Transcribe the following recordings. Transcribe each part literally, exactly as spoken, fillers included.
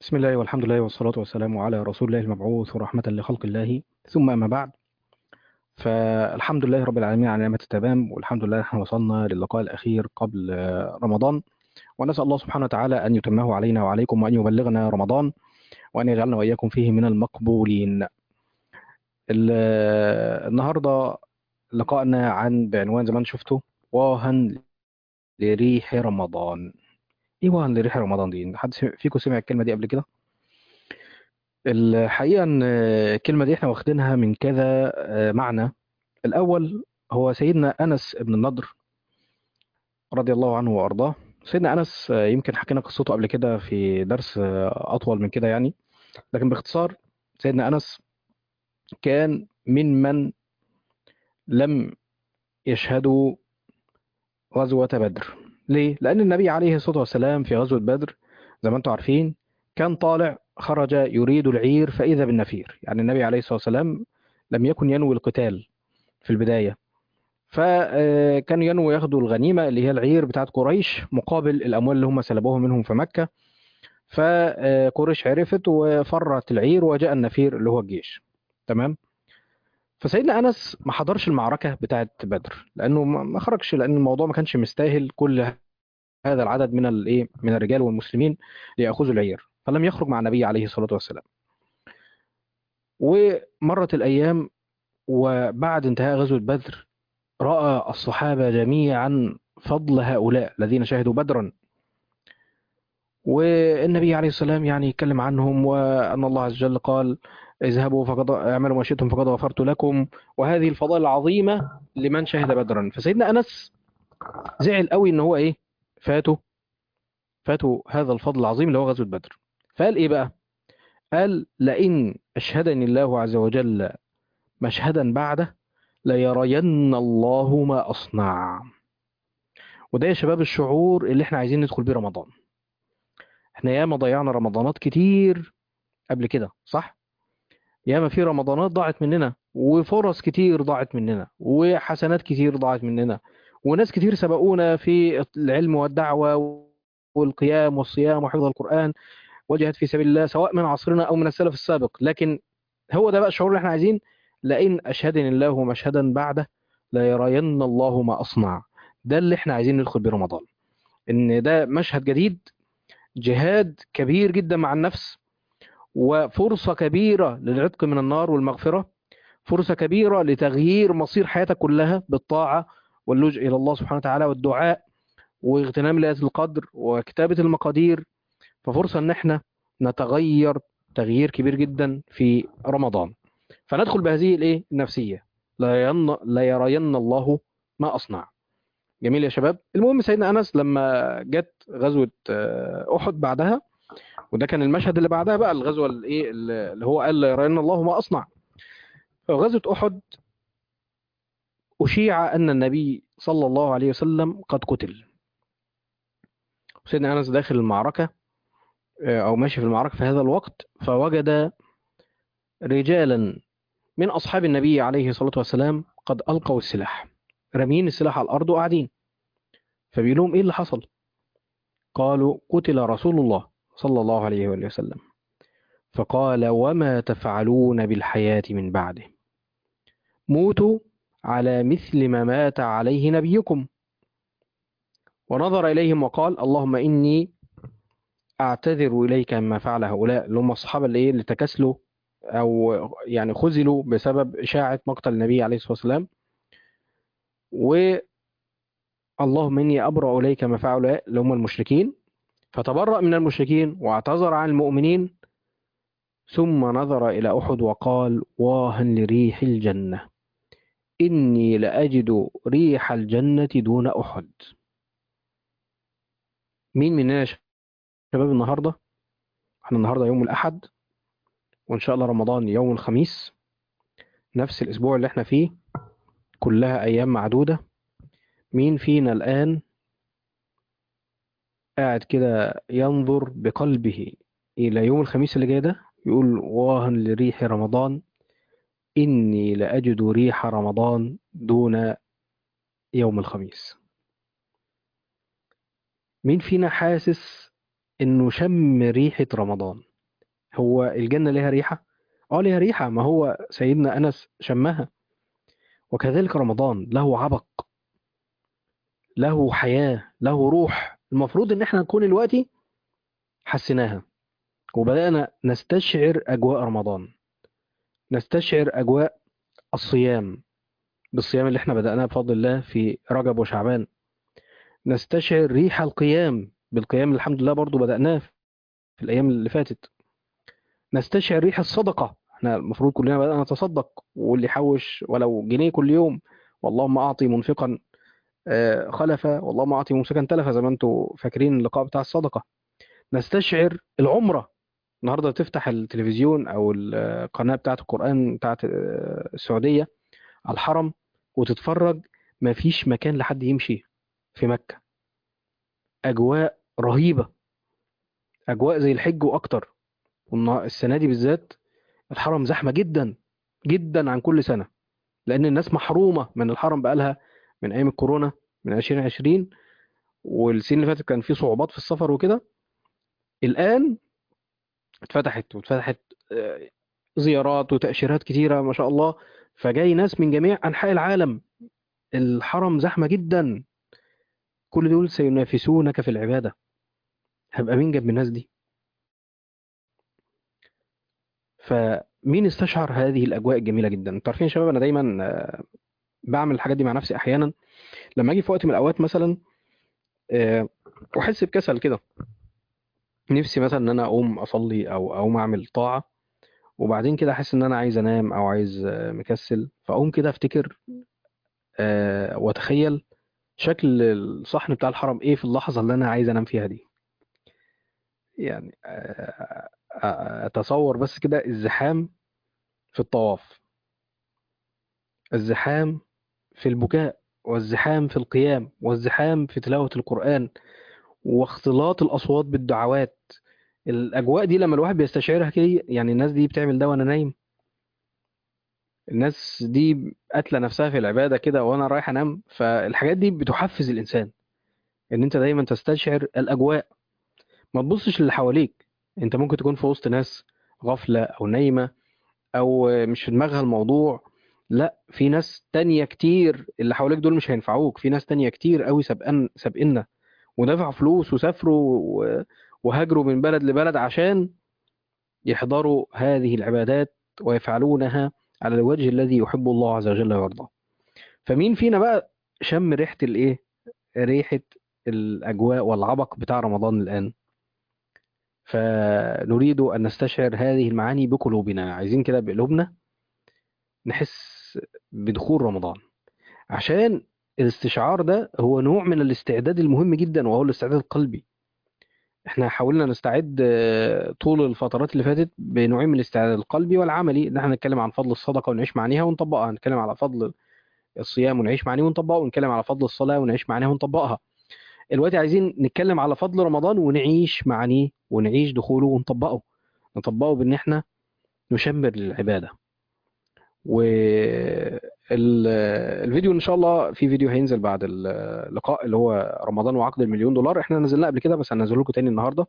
بسم الله والحمد لله والصلاة والسلام على رسول الله المبعوث ورحمة لخلق الله، ثم أما بعد. فالحمد لله رب العالمين على نعمة التمام، والحمد لله احنا وصلنا للقاء الأخير قبل آه، رمضان. ونسأل الله سبحانه وتعالى أن يتمه علينا وعليكم، وأن يبلغنا رمضان، وأن يجعلنا وإياكم فيه من المقبولين. ال- آه، النهاردة لقائنا عن بعنوان زي ما انتم شفتوا: واهن لريح رمضان. ايه واهن لريح رمضان دي؟ حد سمع- فيكم سمع الكلمة دي قبل كده؟ الحقيقة إن الكلمة دي إحنا واخدينها من كذا آه، معنى. الأول هو سيدنا أنس بن النضر رضي الله عنه وأرضاه. سيدنا أنس آه، يمكن حكينا قصته قبل كده في درس آه، أطول من كده يعني، لكن باختصار سيدنا أنس كان ممن لم يشهدوا غزوة بدر. ليه؟ لأن النبي عليه الصلاة والسلام في غزوة بدر زي ما أنتم عارفين كان طالع، خرج يريد العير فإذا بالنفير. يعني النبي عليه الصلاة والسلام لم يكن ينوي القتال في البداية، فكانوا ينووا ياخدوا الغنيمة اللي هي العير بتاعت قريش مقابل الأموال اللي هم سلبوها منهم في مكة. فقريش عرفت وفرت العير وجاء النفير اللي هو الجيش. تمام. فسيدنا أنس ما حضرش المعركة بتاعت بدر لأنه ما ما خرجش، لأن الموضوع ما كانش مستاهل كل هذا العدد من الايه من الرجال والمسلمين ليأخذوا العير، فلم يخرج مع النبي عليه الصلاة والسلام. ومرت الأيام، وبعد انتهاء غزوة بدر رأى الصحابة جميعا فضل هؤلاء الذين شهدوا بدرا، والنبي عليه السلام يعني يتكلم عنهم، وأن الله عز وجل قال: اذهبوا فقد اعملوا ما شئتم فقد غفرت لكم. وهذه الفضائل العظيمة لمن شهد بدرا. فسيدنا أنس زعل قوي ان هو ايه فاته فاته هذا الفضل العظيم اللي هو غزوة بدر. فقال ايه بقى؟ قال: لئن أشهدني الله عز وجل مشهدا بعده ليرين الله ما أصنع. وده يا شباب الشعور اللي احنا عايزين ندخل بيه رمضان. احنا ياما ضيعنا رمضانات كتير قبل كده، صح؟ ياما في رمضانات ضاعت مننا، وفرص كتير ضاعت مننا، وحسنات كتير ضاعت مننا، وناس كتير سبقونا في العلم والدعوة والقيام والصيام وحفظ القرآن وجهاد في سبيل الله، سواء من عصرنا أو من السلف السابق. لكن هو ده بقى الشعور اللي احنا عايزين: لئن أشهدني الله مشهدا بعده لا يرين الله ما أصنع. ده اللي احنا عايزين ندخل بيه رمضان، ان ده مشهد جديد، جهاد كبير جدا مع النفس، وفرصة كبيرة للعتق من النار والمغفرة، فرصة كبيرة لتغيير مصير حياتك كلها بالطاعة واللجوء إلى الله سبحانه وتعالى والدعاء واغتنام ليلة القدر وكتابة المقادير. ففرصة إن احنا نتغير تغيير كبير جدا في رمضان، فندخل بهذه الايه النفسية: لا ين... لا يرين الله ما أصنع. جميل يا شباب. المهم سيدنا أنس لما جت غزوة آه، أحد بعدها، وده كان المشهد اللي بعدها بقى الغزوة الايه اللي هو قال: لا يرين الله ما أصنع. غزوة أحد أشيع أن النبي صلى الله عليه وسلم قد قتل. سيدنا أنس داخل المعركة آه، أو ماشي في المعركة في هذا الوقت، فوجد رجالا من أصحاب النبي عليه الصلاة والسلام قد ألقوا السلاح، رامين السلاح على الأرض وقاعدين. فبيقول لهم: إيه اللي حصل؟ قالوا: قتل رسول الله صلى الله عليه وآله وسلم. فقال: وما تفعلون بالحياة من بعده؟ موتوا على مثل ما مات عليه نبيكم. ونظر إليهم وقال: اللهم إني أعتذر إليك مما فعل هؤلاء، اللي هم الصحابة اللي إيه اللي تكاسلوا أو يعني خذلوا بسبب إشاعة مقتل النبي عليه الصلاة والسلام. واللهم إني أبرأ إليك ما فعل هؤلاء اللي هم المشركين. فتبرأ من المشركين واعتذر عن المؤمنين، ثم نظر إلى أحد وقال: واها لريح الجنة، إني لأجد ريح الجنة دون أحد. مين مننا يا شباب النهاردة؟ احنا النهاردة يوم الأحد، وإن شاء الله رمضان يوم الخميس، نفس الأسبوع اللي احنا فيه، كلها أيام معدودة. مين فينا الآن قاعد كده ينظر بقلبه إلى يوم الخميس اللي جاي ده يقول: واها لريح رمضان، إني لأجد ريح رمضان دون يوم الخميس؟ مين فينا حاسس إنه شم ريحة رمضان؟ هو الجنة ليها ريحة؟ اه ليها ريحة، ما هو سيدنا أنس شمها. وكذلك رمضان له عبق، له حياة، له روح. المفروض ان احنا نكون دلوقتي حسيناها، وبدأنا نستشعر أجواء رمضان، نستشعر أجواء الصيام، بالصيام اللي احنا بدأناه بفضل الله في رجب وشعبان. نستشعر ريح القيام، بالقيام اللي الحمد لله برضو بدأناه في الأيام اللي فاتت. نستشعر ريح الصدقة، احنا المفروض كلنا بدأنا نتصدق، واللي يحوش ولو جنيه كل يوم، واللهم أعطي منفقا آه، خلفا، واللهم أعطي ممسكا تلفا، زي ما انتم فاكرين اللقاء بتاع الصدقة. نستشعر العمرة. النهارده تفتح التلفزيون او القناه بتاعه القران بتاعه آه، السعوديه على الحرم وتتفرج، مفيش مكان لحد يمشي في مكه. اجواء رهيبه، اجواء زي الحج واكتر. والنا- السنه دي بالذات الحرم زحمه جدا جدا عن كل سنه، لان الناس محرومه من الحرم بقالها من ايام الكورونا، من ألفين وعشرين. والسنين اللي فاتت كان في صعوبات في السفر وكده. الان اتفتحت واتفتحت آه، زيارات وتأشيرات كتيرة ما شاء الله. فجاي ناس من جميع أنحاء العالم. الحرم زحمة جدا. كل دول سينافسونك في العبادة. هبقى مين جنب الناس دي؟ فمين استشعر هذه الأجواء الجميلة جدا؟ انتوا عارفين يا شباب، أنا دايما آه، بعمل الحاجات دي مع نفسي أحيانا. لما أجي في وقت من الأوقات مثلا آه، وأحس بكسل كده، نفسي مثلا إن أنا أقوم أصلي أو أقوم أعمل طاعة، وبعدين كده أحس إن أنا عايز أنام أو عايز آه، مكسل، فأقوم كده أفتكر آه، وأتخيل شكل الصحن بتاع الحرم ايه في اللحظة اللي انا عايز انام فيها دي. يعني آه، آه، اتصور بس كده الزحام في الطواف، الزحام في البكاء، والزحام في القيام، والزحام في تلاوة القرآن، واختلاط الأصوات بالدعوات. الأجواء دي لما الواحد بيستشعرها كده، يعني الناس دي بتعمل ده وأنا نايم، الناس دي قاتلة نفسها في العبادة كده وأنا رايح أنام. فالحاجات دي بتحفز الإنسان إن أنت دايما تستشعر الأجواء، ما تبصش للي حواليك. انت ممكن تكون في وسط ناس غافلة او نايمة او مش في دماغها الموضوع. لا، في ناس تانية كتير. اللي حواليك دول مش هينفعوك، في ناس تانية كتير قوي سابقن سابقنا، ودفعوا فلوس وسافروا و- وهاجروا من بلد لبلد عشان يحضروا هذه العبادات ويفعلونها على الوجه الذي يحب الله عز وجل ويرضاه. فمين فينا بقى شم ريحة الايه، ريحة الأجواء والعبق بتاع رمضان الآن؟ فنريد أن نستشعر هذه المعاني بقلوبنا، عايزين كده بقلوبنا نحس بدخول رمضان. عشان الاستشعار ده هو نوع من الاستعداد المهم جدا، وهو الاستعداد القلبي. احنا حاولنا نستعد آه، طول الفترات اللي فاتت بنوعين من الاستعداد القلبي والعملي، ان احنا نتكلم عن فضل الصدقة ونعيش معانيها ونطبقها، نتكلم على فضل الصيام ونعيش معانيه ونطبقه، ونتكلم على فضل الصلاة ونعيش معانيها ونطبقها. دلوقتي عايزين نتكلم على فضل رمضان ونعيش معانيه ونعيش دخوله ونطبقه. نطبقه بان احنا نشمر للعبادة. والفيديو ان شاء الله، في فيديو هينزل بعد اللقاء اللي هو رمضان وعقد المليون دولار، احنا نزلناه قبل كده بس هنزله لكم تاني النهارده.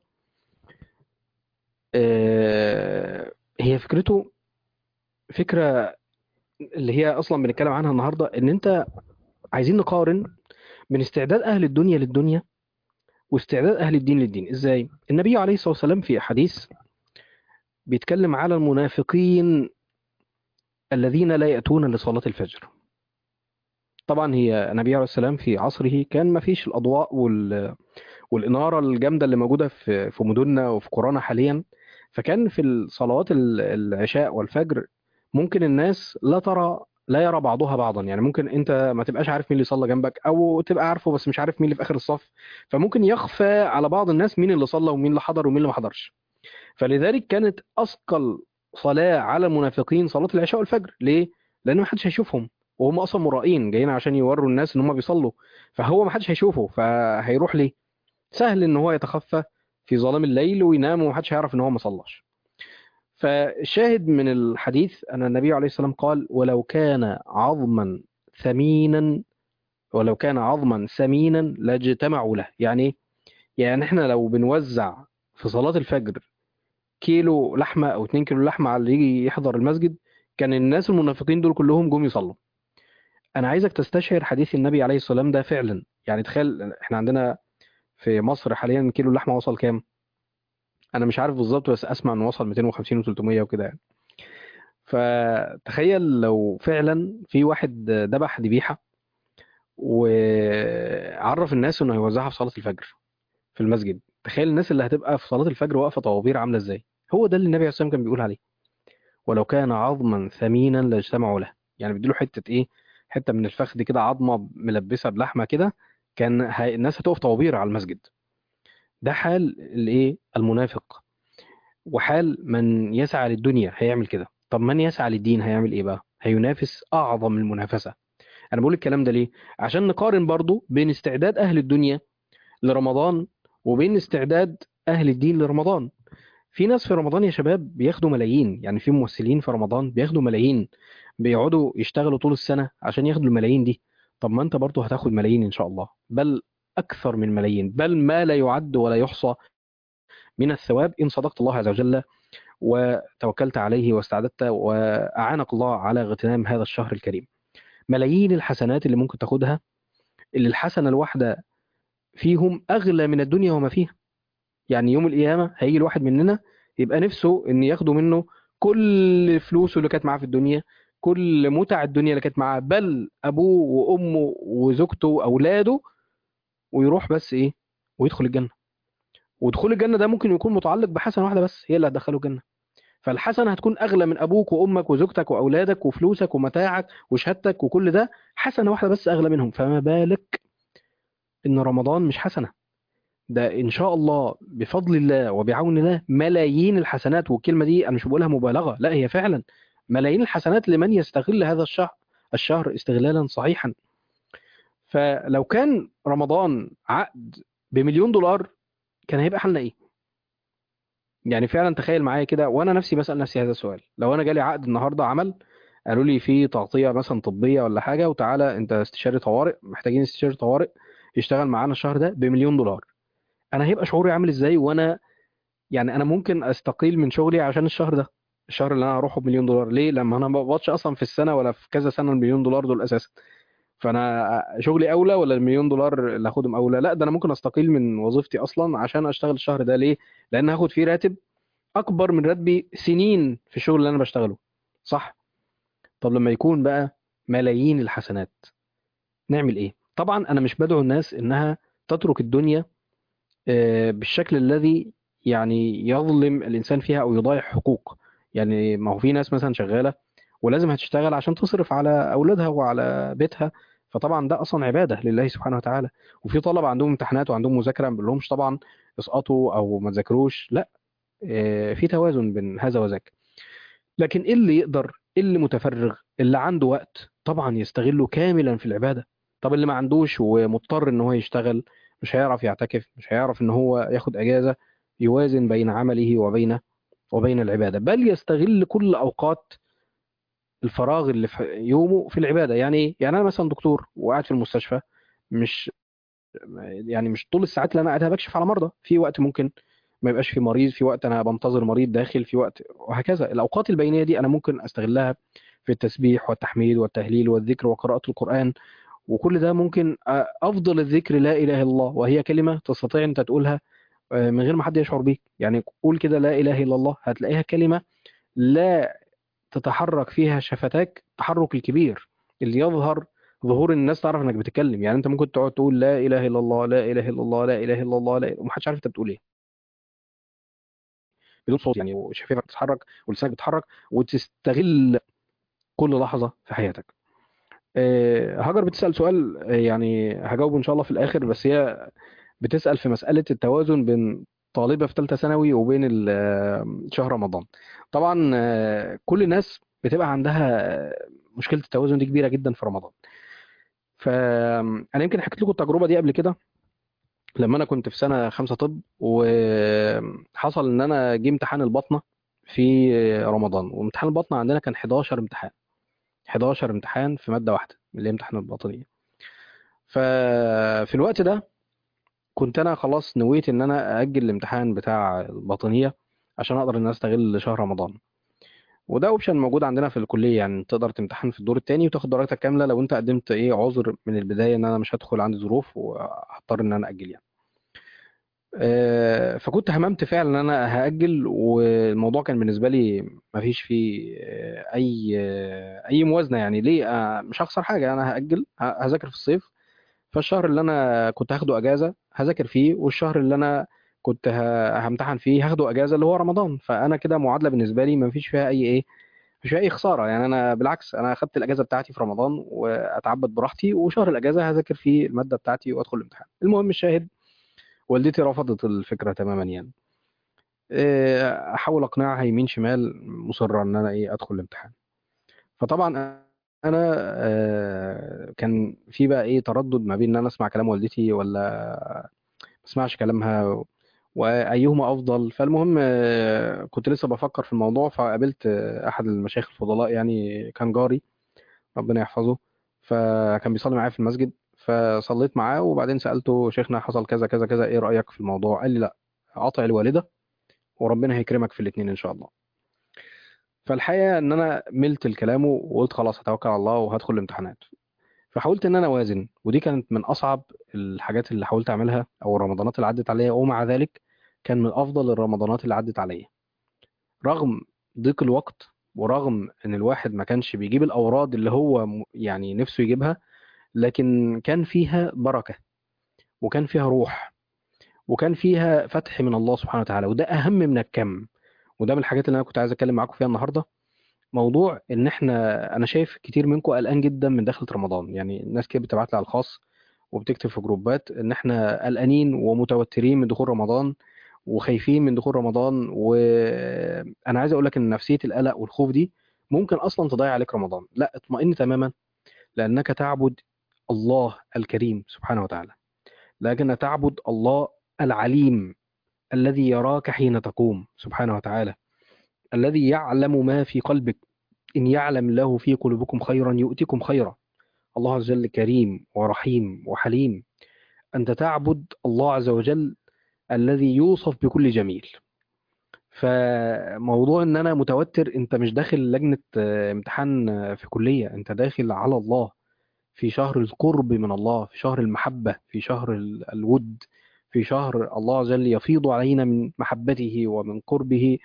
آه، هي فكرته فكرة اللي هي اصلا بنتكلم عنها النهارده، ان انت عايزين نقارن بين استعداد اهل الدنيا للدنيا واستعداد اهل الدين للدين. ازاي؟ النبي عليه الصلاة والسلام في حديث بيتكلم على المنافقين الذين لا يأتون لصلاة الفجر. طبعا هي النبي عليه السلام في عصره كان ما فيش الأضواء وال... والإنارة الجامدة اللي موجودة في في مدننا وفي قرانا حاليا. فكان في الصلوات ال- العشاء والفجر ممكن الناس لا ترى لا يرى بعضها بعضا. يعني ممكن انت ما تبقاش عارف مين اللي صلى جنبك، او تبقى عارفه بس مش عارف مين اللي في اخر الصف. فممكن يخفى على بعض الناس مين اللي صلى ومين اللي حضر ومين اللي ما حضرش. فلذلك كانت اثقل صلاه على المنافقين صلاه العشاء والفجر. ليه؟ لان ما حدش هيشوفهم، وهم اصلا مرائين جايين عشان يوروا الناس ان هم بيصلوا. فهو ما حدش هيشوفه، فهيروح ليه؟ سهل ان هو يتخفى في ظلام الليل وينام ومحدش هيعرف ان هو ما صلاش. فالشاهد من الحديث ان النبي عليه السلام قال: ولو كان عظما ثمينا ولو كان عظما ثمينا لاجتمعوا له. يعني إيه؟ يعني احنا لو بنوزع في صلاة الفجر كيلو لحمه او اتنين كيلو لحمه على اللي يجي يحضر المسجد، كان الناس المنافقين دول كلهم جم يصلوا. انا عايزك تستشعر حديث النبي عليه الصلاه والسلام ده فعلا. يعني تخيل احنا عندنا في مصر حاليا كيلو اللحمه وصل كام؟ انا مش عارف بالظبط، بس اسمع انه وصل مئتين وخمسين و300 وكده يعني. فتخيل لو فعلا في واحد ذبح ذبيحه وعرف الناس انه هيوزعها في صلاه الفجر في المسجد، تخيل الناس اللي هتبقى في صلاه الفجر واقفه طوابير عامله ازاي. هو ده اللي النبي عليه الصلاه والسلام كان بيقول عليه، ولو كان عظما ثمينا لاجتمعوا له. يعني بيديله حته ايه، حته من الفخذ كده، عظمه ملبسه بلحمه كده، كان هي الناس هتقف طوابير على المسجد. ده حال الايه المنافق، وحال من يسعى للدنيا هيعمل كده. طب من يسعى للدين هيعمل ايه بقى؟ هينافس اعظم المنافسه. انا بقول الكلام ده ليه؟ عشان نقارن برضو بين استعداد اهل الدنيا لرمضان وبين استعداد اهل الدين لرمضان. في ناس في رمضان يا شباب بياخدوا ملايين، يعني في ممثلين في رمضان بياخدوا ملايين، بيقعدوا يشتغلوا طول السنة عشان ياخدوا الملايين دي. طب ما انت برضه هتاخد ملايين ان شاء الله، بل اكثر من ملايين، بل ما لا يعد ولا يحصى من الثواب ان صدقت الله عز وجل وتوكلت عليه واستعددت واعانك الله على اغتنام هذا الشهر الكريم. ملايين الحسنات اللي ممكن تاخدها، اللي الحسنة الواحدة فيهم اغلى من الدنيا وما فيها. يعني يوم القيامة هيجي الواحد مننا يبقى نفسه ان ياخدوا منه كل فلوسه اللي كانت معاه في الدنيا، كل متع الدنيا اللي كانت معاه، بل ابوه وامه وزوجته واولاده، ويروح بس ايه، ويدخل الجنة. ودخول الجنة ده ممكن يكون متعلق بحسنة واحدة بس هي اللي هتدخله الجنة. فالحسنة هتكون اغلى من ابوك وامك وزوجتك واولادك وفلوسك ومتاعك وشهادتك وكل ده، حسنة واحدة بس اغلى منهم. فما بالك ان رمضان مش حسنة؟ ده ان شاء الله بفضل الله وبعون الله ملايين الحسنات. والكلمه دي انا مش بقولها مبالغه، لا هي فعلا ملايين الحسنات لمن يستغل هذا الشهر الشهر استغلالا صحيحا. فلو كان رمضان عقد بمليون دولار كان هيبقى حالنا ايه؟ يعني فعلا تخيل معايا كده، وانا نفسي بسأل نفسي هذا السؤال. لو انا جالي عقد النهارده عمل، قالوا لي في تغطيه مثلا طبيه ولا حاجه، وتعالى انت استشاري طوارئ، محتاجين استشاري طوارئ يشتغل معانا الشهر ده بمليون دولار، انا هيبقى شعوري عامل ازاي؟ وانا يعني انا ممكن استقيل من شغلي عشان الشهر ده، الشهر اللي انا هروحه بمليون دولار. ليه؟ لما انا ما بقبضش اصلا في السنه ولا في كذا سنه المليون دولار دول اساسا. فانا شغلي اولى ولا المليون دولار اللي هاخدهم اولى؟ لا، ده انا ممكن استقيل من وظيفتي اصلا عشان اشتغل الشهر ده. ليه؟ لان هاخد فيه راتب اكبر من راتبي سنين في الشغل اللي انا بشتغله. صح؟ طب لما يكون بقى ملايين الحسنات نعمل ايه؟ طبعا انا مش بدعو الناس انها تترك الدنيا آه، بالشكل الذي يعني يظلم الإنسان فيها أو يضيع حقوق. يعني ما هو في ناس مثلا شغالة ولازم هتشتغل عشان تصرف على أولادها وعلى بيتها، فطبعا ده أصلا عبادة لله سبحانه وتعالى. وفي طلبة عندهم امتحانات وعندهم مذاكرة، ما بنقولهمش طبعا اسقطوا أو ما تذاكروش، لا، آه، في توازن بين هذا وذاك. لكن إيه اللي يقدر، إيه اللي متفرغ، اللي عنده وقت طبعا يستغله كاملا في العبادة. طب اللي ما عندوش ومضطر ان هو يشتغل، مش هيعرف يعتكف، مش هيعرف ان هو ياخد اجازة يوازن بين عمله وبين وبين العبادة، بل يستغل كل اوقات الفراغ اللي في يومه في العبادة. يعني ايه؟ يعني انا مثلا دكتور وقاعد في المستشفى، مش يعني مش طول الساعات اللي انا قاعدها بكشف على مرضى، في وقت ممكن ما يبقاش في مريض، في وقت انا بنتظر مريض داخل، في وقت وهكذا. الاوقات البينيه دي انا ممكن استغلها في التسبيح والتحميد والتهليل والذكر وقراءه القران. وكل ده ممكن آه، افضل الذكر لا اله الا الله، وهي كلمه تستطيع انت تقولها آه، من غير ما حد يشعر بيك. يعني قول كده لا اله الا الله، هتلاقيها كلمه لا تتحرك فيها شفتاك التحرك الكبير اللي يظهر ظهور الناس تعرف انك بتتكلم. يعني انت ممكن تقعد تقول لا اله الا الله لا اله الا الله لا اله الا الله لا، ومحدش عارف انت بتقول ايه بدون صوت يعني، وشفايفك بتتحرك ولسانك بيتحرك، وتستغل كل لحظه في حياتك. آه، هاجر بتسأل سؤال، آه، يعني هجاوبه ان شاء الله في الاخر، بس هي بتسأل في مسألة التوازن بين طالبة في ثالثة ثانوي وبين ال- آه، شهر رمضان. طبعا آه، كل الناس بتبقى عندها آه، مشكلة التوازن دي كبيرة جدا في رمضان. فأنا يمكن حكيت لكم التجربة دي قبل كده، لما أنا كنت في سنة خمسة طب، وحصل إن أنا جه امتحان البطنة في رمضان. وامتحان البطنة عندنا كان حداشر امتحان، حداشر امتحان في مادة واحدة اللي هي امتحان الباطنية. ففي الوقت ده كنت انا خلاص نويت ان انا اجل الامتحان بتاع الباطنيه عشان اقدر ان انا استغل شهر رمضان. وده اوبشن موجود عندنا في الكليه، يعني تقدر تمتحن في الدور الثاني وتاخد درجتك كامله لو انت قدمت ايه عذر من البدايه ان انا مش هدخل، عندي ظروف وهضطر ان انا اجل يعني. آه، فكنت هممت فعلا ان انا هاجل، والموضوع كان بالنسبه لي مفيش فيه آه، اي آه، اي موازنه. يعني ليه؟ آه، مش هخسر حاجه، انا هاجل ه- هذاكر في الصيف. فالشهر اللي انا كنت هاخده اجازه هذاكر فيه، والشهر اللي انا كنت ه- همتحن فيه هاخده اجازه اللي هو رمضان. فانا كده معادله بالنسبه لي مفيش فيها اي ايه، مش فيها اي خساره. يعني انا بالعكس، انا اخدت الاجازه بتاعتي في رمضان واتعبد براحتي، وشهر الاجازه هذاكر فيه الماده بتاعتي وادخل الامتحان. المهم الشاهد، والدتي رفضت الفكره تماما يعني. إيه، احاول اقنعها يمين شمال، مصره ان انا ايه ادخل الامتحان. فطبعا انا آه، كان في بقى ايه تردد ما بين ان انا اسمع كلام والدتي ولا ما اسمعش كلامها، وايهما افضل. فالمهم آه، كنت لسه بفكر في الموضوع، فقابلت آه، احد المشايخ الفضلاء، يعني كان جاري ربنا يحفظه. فكان بيصلي معايا في المسجد، فصليت معاه وبعدين سألته: شيخنا حصل كذا كذا كذا، ايه رأيك في الموضوع؟ قال لي: لا، قاطع الوالدة وربنا هيكرمك في الاثنين ان شاء الله. فالحقيقة ان انا ملت لكلامه وقلت خلاص هتوكل على الله وهدخل الامتحانات. فحاولت ان انا اوازن، ودي كانت من اصعب الحاجات اللي حاولت اعملها، او الرمضانات اللي عدت عليا، ومع ذلك كان من افضل الرمضانات اللي عدت عليا. رغم ضيق الوقت، ورغم ان الواحد ما كانش بيجيب الاوراد اللي هو م- يعني نفسه يجيبها، لكن كان فيها بركة، وكان فيها روح، وكان فيها فتح من الله سبحانه وتعالى، وده أهم من الكم. وده من الحاجات اللي أنا كنت عايز أتكلم معاكم فيها النهاردة. موضوع إن إحنا، أنا شايف كتير منكم قلقان جدا من دخلة رمضان. يعني الناس كده بتبعت لي على الخاص وبتكتب في جروبات إن إحنا قلقانين ومتوترين من دخول رمضان، وخايفين من دخول رمضان. وأنا عايز أقول لك إن نفسية القلق والخوف دي ممكن أصلا تضيع عليك رمضان. لا، اطمئن تماما، لأنك تعبد الله الكريم سبحانه وتعالى، لكن تعبد الله العليم الذي يراك حين تقوم سبحانه وتعالى، الذي يعلم ما في قلبك. إن يعلم الله في قلوبكم خيرا يؤتكم خيرا. الله عز وجل كريم ورحيم وحليم. أنت تعبد الله عز وجل الذي يوصف بكل جميل. فموضوع ان انا متوتر، انت مش داخل لجنة آه، امتحان آه، في كلية، انت داخل على الله، في شهر القرب من الله، في شهر المحبة، في شهر ال- الود، في شهر الله عز وجل يفيض علينا من محبته ومن قربه،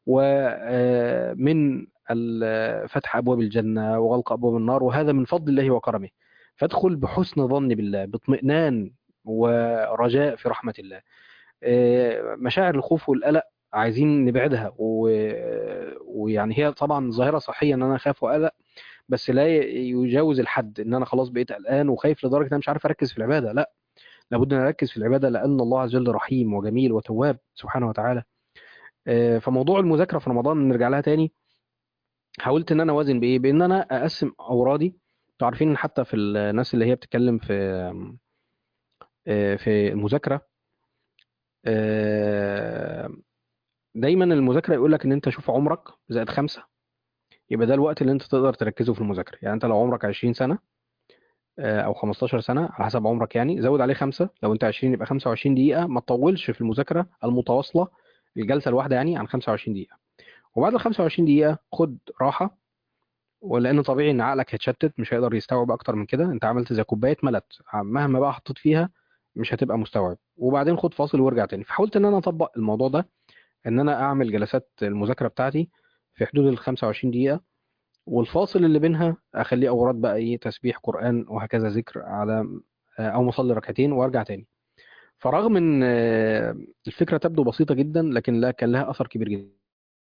ومن فتح أبواب الجنة وغلق أبواب النار، وهذا من فضل الله وكرمه. فادخل بحسن ظن بالله، باطمئنان ورجاء في رحمة الله. آه، مشاعر الخوف والقلق عايزين نبعدها، و... ويعني هي طبعا ظاهرة صحية ان انا اخاف واقلق، بس لا ي- يجاوز الحد ان انا خلاص بقيت قلقان وخايف لدرجه ان انا مش عارف اركز في العباده. لا، لابد ان اركز في العباده، لان الله عز وجل رحيم وجميل وتواب سبحانه وتعالى. آه، فموضوع المذاكره في رمضان نرجع لها تاني. حاولت ان انا اوازن بايه، بان انا اقسم اورادي. انتوا عارفين ان حتى في الناس اللي هي بتتكلم في آه، في المذاكره، آه، دايما المذاكره يقول لك ان انت شوف عمرك زائد خمسه، يبقى ده الوقت اللي انت تقدر تركزه في المذاكره. يعني انت لو عمرك عشرين سنه آه، او خمستاشر سنه على حسب عمرك، يعني زود عليه خمسه. لو انت عشرين يبقى خمسة وعشرين دقيقه. ما تطولش في المذاكره المتواصله، الجلسه الواحده يعني عن خمسة وعشرين دقيقه. وبعد ال خمسة وعشرين دقيقه خد راحه، ولان طبيعي ان عقلك هيتشتت، مش هيقدر يستوعب اكتر من كده. انت عملت زي كوبايه ملت، مهما بقى حطيت فيها مش هتبقى مستوعب. وبعدين خد فاصل وارجع تاني. فحاولت ان انا اطبق الموضوع ده، ان انا اعمل جلسات المذاكره بتاعتي في حدود ال خمسة وعشرين دقيقه، والفاصل اللي بينها اخليه اوراد بقى، ايه، تسبيح قرآن وهكذا، ذكر على آه، او مصلي ركعتين وارجع تاني. فرغم ان آه، الفكره تبدو بسيطه جدا، لكن لا، كان لها اثر كبير جدا.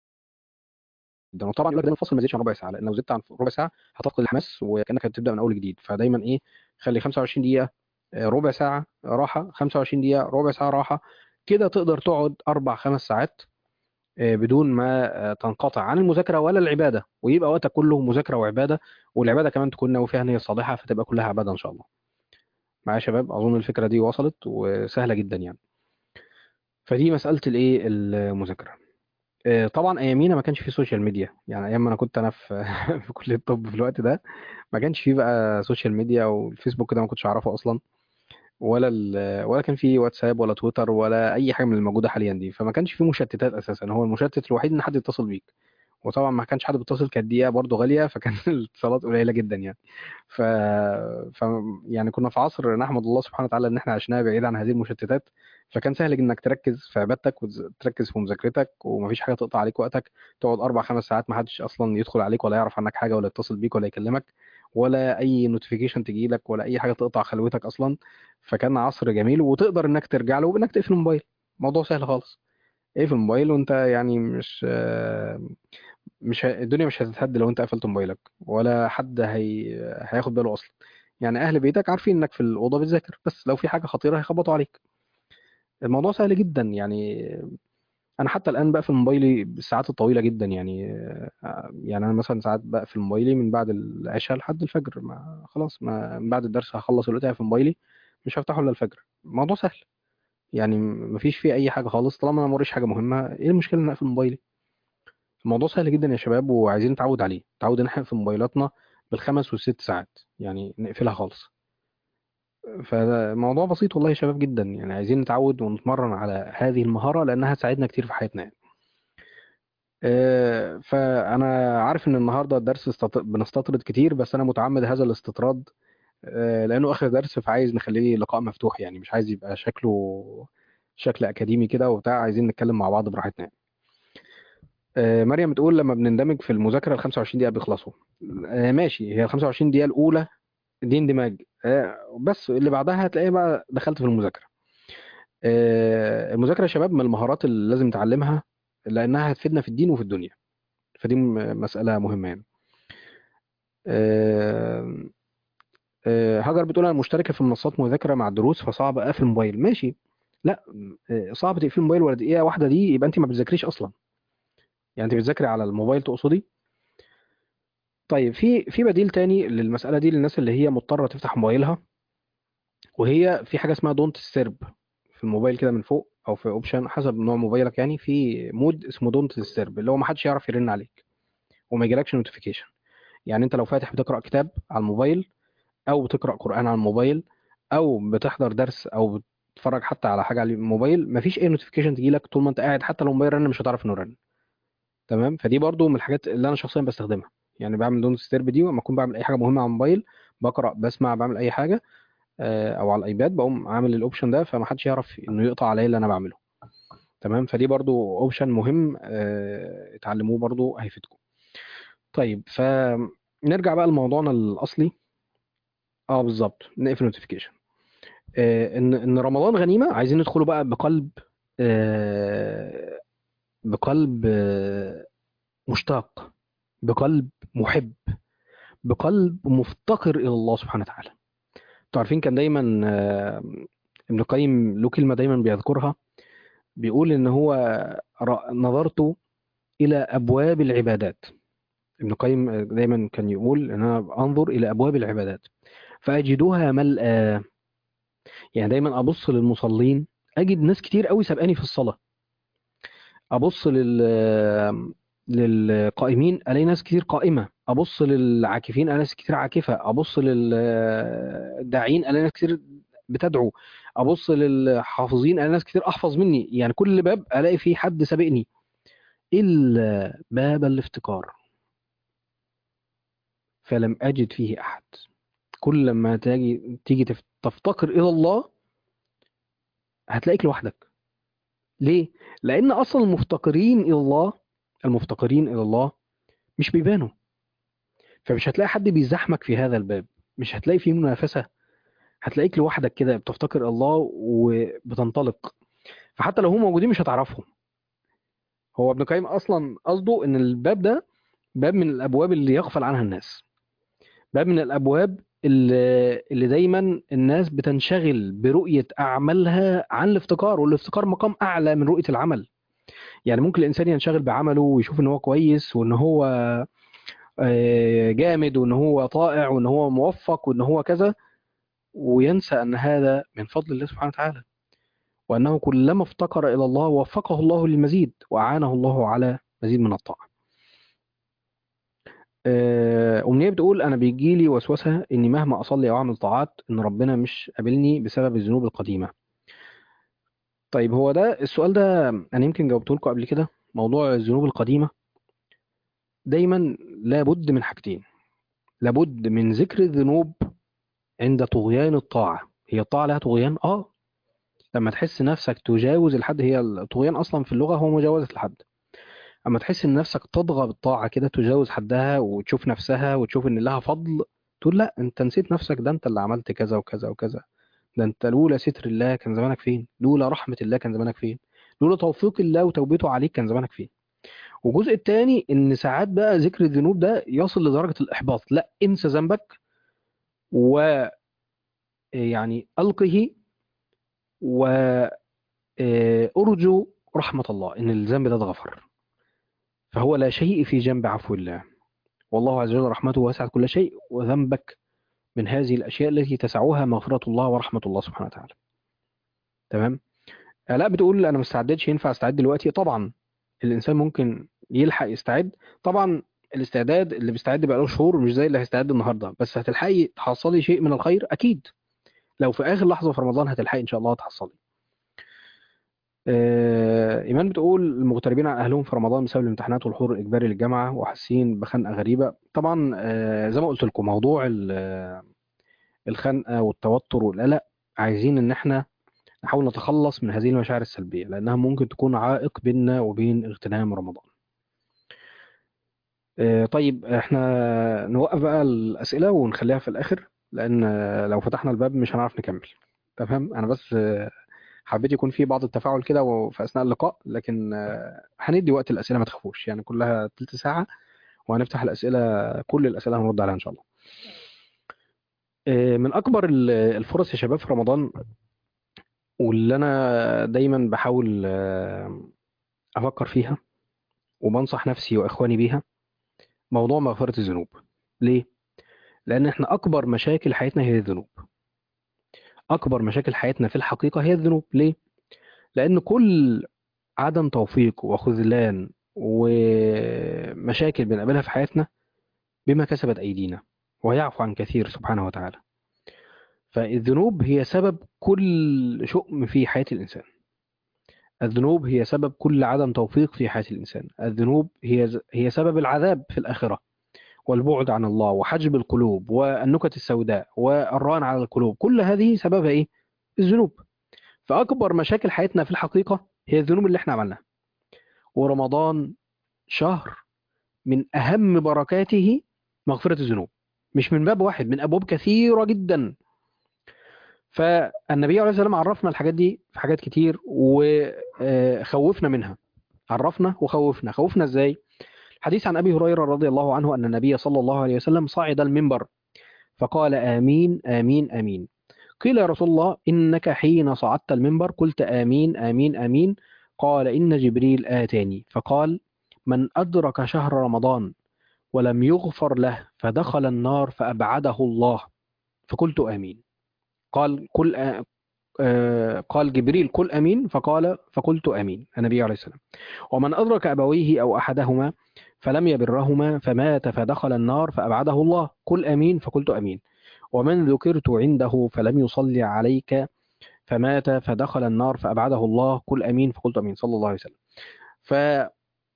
وطبعا يقول لك دايما الفاصل ما يزيدش عن ربع ساعه، لان لو زدت عن ربع ساعه هتفقد الحماس وكانك هتبدا من اول جديد. فدايما ايه، خلي خمسة وعشرين دقيقه آه، ربع ساعه راحه، خمسة وعشرين دقيقه ربع ساعه راحه. كده تقدر تقعد اربع خمس ساعات آه، بدون ما آه، تنقطع عن المذاكرة ولا العبادة، ويبقى وقتك كله مذاكرة وعبادة. والعبادة كمان تكون ناوي فيها نية صالحة، فتبقى كلها عبادة إن شاء الله. معايا يا شباب؟ أظن الفكرة دي وصلت وسهلة جدا يعني. فدي مسألة الإيه المذاكرة. آه، طبعا أيامينا ما كانش فيه سوشيال ميديا. يعني أيام ما أنا كنت أنا في في كلية الطب في الوقت ده، ما كانش فيه بقى سوشيال ميديا، والفيسبوك ده ما كنتش أعرفه أصلا. ولا ال... ولا كان في واتساب ولا تويتر ولا اي حاجه من الموجوده حاليا دي، فما كانش في مشتتات اساسا. هو المشتت الوحيد ان حد يتصل بيك، وطبعا ما كانش حد بيتصل، كانت دقيقه برضه غاليه، فكان الاتصالات قليله جدا يعني. ف... ف يعني كنا في عصر نحمد الله سبحانه وتعالى ان احنا عشناه بعيد عن هذه المشتتات. فكان سهل انك تركز في عبادتك وتركز في مذاكرتك، ومفيش حاجه تقطع عليك وقتك. تقعد اربع خمس ساعات ما حدش اصلا يدخل عليك ولا يعرف عنك حاجه ولا يتصل بيك ولا يكلمك، ولا اي نوتيفيكيشن تجي لك ولا اي حاجه تقطع خلوتك اصلا. فكان عصر جميل، وتقدر انك ترجع له بانك تقفل الموبايل. موضوع سهل خالص. اقفل الموبايل وانت يعني مش مش ه... الدنيا مش هتتهد لو انت قفلت موبايلك، ولا حد هي... هياخد باله اصلا. يعني اهل بيتك عارفين انك في الاوضه بتذاكر، بس لو في حاجه خطيره هيخبطوا عليك. الموضوع سهل جدا يعني. انا حتى الان بقفل موبايلي بالساعات الطويله جدا يعني. آه، يعني انا مثلا ساعات بقفل موبايلي من بعد العشاء لحد الفجر، ما خلاص، ما من بعد الدرس هخلص دلوقتي في موبايلي، مش هفتحه الا الفجر. الموضوع سهل يعني، مفيش فيه اي حاجه خالص. طالما انا موريش حاجه مهمه، ايه المشكله ان اقفل موبايلي؟ الموضوع سهل جدا يا شباب، وعايزين نتعود عليه، نتعود ان احنا في موبايلاتنا بالخمس والست ساعات يعني نقفلها خالص. فالموضوع بسيط والله يا شباب جدا يعني. عايزين نتعود ونتمرن على هذه المهارة لأنها هتساعدنا كتير في حياتنا يعني. آه، فأنا عارف إن النهاردة الدرس استط... بنستطرد كتير، بس أنا متعمد هذا الاستطراد آه، لأنه آخر درس، فعايز نخليه لقاء مفتوح يعني، مش عايز يبقى شكله شكل أكاديمي كده وبتاع. عايزين نتكلم مع بعض براحتنا يعني. آه، مريم بتقول لما بنندمج في المذاكرة ال خمسة وعشرين دقيقة بيخلصوا. آه، ماشي، هي ال خمسة وعشرين دقيقة الأولى دي اندماج، آه، بس اللي بعدها هتلاقي بقى دخلت في المذاكرة. آه، المذاكرة يا شباب من المهارات اللي لازم نتعلمها، لأنها هتفيدنا في الدين وفي الدنيا. فدي م- مسألة مهمة يعني. آه، آه، هاجر بتقول أنا مشتركة في منصات مذاكرة مع الدروس، فصعب أقفل الموبايل. ماشي. لا، آه، صعب تقفل الموبايل ولا دقيقة واحدة، دي يبقى أنت ما بتذاكريش أصلا. يعني أنت بتذاكري على الموبايل تقصدي؟ طيب، في في بديل تاني للمسألة دي للناس اللي هي مضطرة تفتح موبايلها، وهي في حاجة اسمها دونت ستيرب في الموبايل كده من فوق، او في اوبشن حسب نوع موبايلك يعني. في مود اسمه دونت ديسترب، اللي هو ما حدش يعرف يرن عليك وما يجيلكش نوتيفيكيشن. يعني انت لو فاتح بتقرا كتاب على الموبايل، او بتقرا قران على الموبايل، او بتحضر درس، او بتتفرج حتى على حاجه على الموبايل، مفيش اي نوتيفيكيشن تجيلك طول ما انت قاعد. حتى لو الموبايل رن مش هتعرف انه رن. تمام. فدي برضو من الحاجات اللي انا شخصيا بستخدمها. يعني بعمل دونت ديسترب دي لما اكون بعمل اي حاجه مهمه على الموبايل، بقرا، بسمع، بعمل اي حاجه، آه، او على الايباد، بقوم عامل الاوبشن ده، فما حدش يعرف انه يقطع عليا اللي انا بعمله. تمام. فدي برضو اوبشن مهم، آه، اتعلموه برضو هيفيدكم. طيب، فنرجع بقى لموضوعنا الاصلي. اه بالظبط، نقفل نوتيفيكيشن. آه، ان ان رمضان غنيمه، عايزين ندخله بقى بقلب، آه، بقلب آه، مشتاق، بقلب محب، بقلب مفتقر الى الله سبحانه وتعالى. انتوا عارفين كان دايما آه، ابن القيم له كلمه دايما بيذكرها، بيقول ان هو رأ- نظرت الى ابواب العبادات. ابن القيم دايما كان يقول ان انا انظر الى ابواب العبادات فاجدها ملأى. يعني دايما ابص للمصلين، اجد ناس كتير قوي سبقاني في الصلاه. ابص لل للقائمين، الاقي ناس كتير قائمه. ابص للعاكفين، الاقي ناس كتير عاكفه. ابص للداعين، الاقي ناس كتير بتدعو. ابص للحافظين، الاقي ناس كتير احفظ مني. يعني كل باب الاقي فيه حد سابقني، الا باب الافتقار فلم اجد فيه احد. كل ما تيجي تيجي تف- تفتقر الى الله، هتلاقيك لوحدك. ليه؟ لان اصلا المفتقرين الى الله، المفتقرين الى الله مش بيبانوا. فمش هتلاقي حد بيزحمك في هذا الباب، مش هتلاقي فيه منافسة. هتلاقيك لوحدك كده بتفتقر إلى الله وبتنطلق. فحتى لو هم موجودين مش هتعرفهم. هو ابن القيم اصلا قصده ان الباب ده باب من الابواب اللي يغفل عنها الناس، باب من الابواب اللي, اللي دايما الناس بتنشغل برؤية اعمالها عن الافتقار، والافتقار مقام اعلى من رؤية العمل. يعني ممكن الانسان ينشغل بعمله ويشوف ان هو كويس، وان هو آه، جامد، وان هو طائع، وان هو موفق، وان هو كذا، وينسى ان هذا من فضل الله سبحانه وتعالى، وانه كلما افتقر الى الله وفقه الله للمزيد واعانه الله على مزيد من الطاعه. آه، أمنية بتقول أنا بيجي لي وسوسة إني مهما أصلي أو أعمل طاعات إن ربنا مش قابلني بسبب الذنوب القديمة. طيب هو ده السؤال ده أنا يمكن جاوبته لكم قبل كده. موضوع الذنوب القديمة دايما لابد من حاجتين. لابد من ذكر الذنوب عند طغيان الطاعة. هي الطاعة لها طغيان؟ آه. لما تحس نفسك تجاوز الحد، هي الطغيان أصلا في اللغة هو مجاوزة الحد. اما تحس ان نفسك تطغى بالطاعه كده، تجاوز حدها وتشوف نفسها وتشوف ان لها فضل، تقول لا انت نسيت نفسك، ده انت اللي عملت كذا وكذا وكذا. ده انت لولا ستر الله كان زمانك فين، لولا رحمه الله كان زمانك فين، لولا توفيق الله وتوبته عليك كان زمانك فين. والجزء الثاني ان ساعات بقى ذكر الذنوب ده يصل لدرجه الاحباط. لا، انسى ذنبك ويعني القه، وارجو رحمه الله ان الذنب ده اتغفر. فهو لا شيء في جنب عفو الله، والله عز وجل رحمته واسعت كل شيء، وذنبك من هذه الأشياء التي تسعها مغفرة الله ورحمة الله سبحانه وتعالى. تمام. آلاء بتقول أنا ما استعدتش، ينفع استعد دلوقتي؟ طبعا الإنسان ممكن يلحق يستعد. طبعا الاستعداد اللي بيستعد بقاله شهور مش زي اللي هيستعد النهارده، بس هتلحقي تحصلي شيء من الخير أكيد. لو في آخر لحظة في رمضان هتلحقي إن شاء الله تحصلي. آه، إيمان بتقول المغتربين عن أهلهم في رمضان بسبب الامتحانات والحضور الإجباري للجامعة وحاسين بخنقة غريبة. طبعا آه، زي ما قلت لكم موضوع ال- الخنقة والتوتر والقلق، عايزين إن إحنا نحاول نتخلص من هذه المشاعر السلبية لأنها ممكن تكون عائق بيننا وبين اغتنام رمضان. آه، طيب إحنا نوقف بقى الأسئلة ونخليها في الآخر، لأن آه، لو فتحنا الباب مش هنعرف نكمل. تمام. أنا بس آه، حبيت يكون في بعض التفاعل كده في أثناء اللقاء، لكن آه، هندي وقت الأسئلة ما تخافوش، يعني كلها تلت ساعة وهنفتح الأسئلة. كل الأسئلة هنرد عليها إن شاء الله. آه، من أكبر ال- الفرص يا شباب في رمضان، واللي أنا دايما بحاول آه، أفكر فيها وبنصح نفسي وإخواني بيها، موضوع مغفرة الذنوب. ليه؟ لأن إحنا أكبر مشاكل حياتنا هي الذنوب. أكبر مشاكل حياتنا في الحقيقة هي الذنوب. ليه؟ لأن كل عدم توفيق وخذلان ومشاكل بنقابلها في حياتنا بما كسبت أيدينا، ويعفو عن كثير سبحانه وتعالى. فالذنوب هي سبب كل شؤم في حياة الإنسان. الذنوب هي سبب كل عدم توفيق في حياة الإنسان. الذنوب هي هي سبب العذاب في الآخرة، والبعد عن الله، وحجب القلوب، والنكت السوداء، والران على القلوب. كل هذه سببها ايه؟ الذنوب. فاكبر مشاكل حياتنا في الحقيقه هي الذنوب اللي احنا عملناها. ورمضان شهر من اهم بركاته مغفره الذنوب، مش من باب واحد، من ابواب كثيره جدا. فالنبي عليه الصلاه والسلام عرفنا الحاجات دي في حاجات كتير وخوفنا منها. عرفنا وخوفنا. خوفنا ازاي؟ حديث عن ابي هريره رضي الله عنه ان النبي صلى الله عليه وسلم صعد المنبر فقال آمين آمين آمين. قيل يا رسول الله إنك حين صعدت المنبر قلت آمين آمين آمين. قال إن جبريل آتاني فقال من أدرك شهر رمضان ولم يغفر له فدخل النار فأبعده الله. فقلت آمين. قال قل آ... آ... قال جبريل قل آمين فقال فقلت آمين النبي عليه السلام. ومن أدرك أبويه أو أحدهما فلم يبرهما فمات فدخل النار فأبعده الله. قل آمين فقلت آمين. ومن ذكرت عنده فلم يصلي عليك فمات فدخل النار فأبعده الله. قل أمين فقلت أمين صلى الله عليه وسلم. فإذا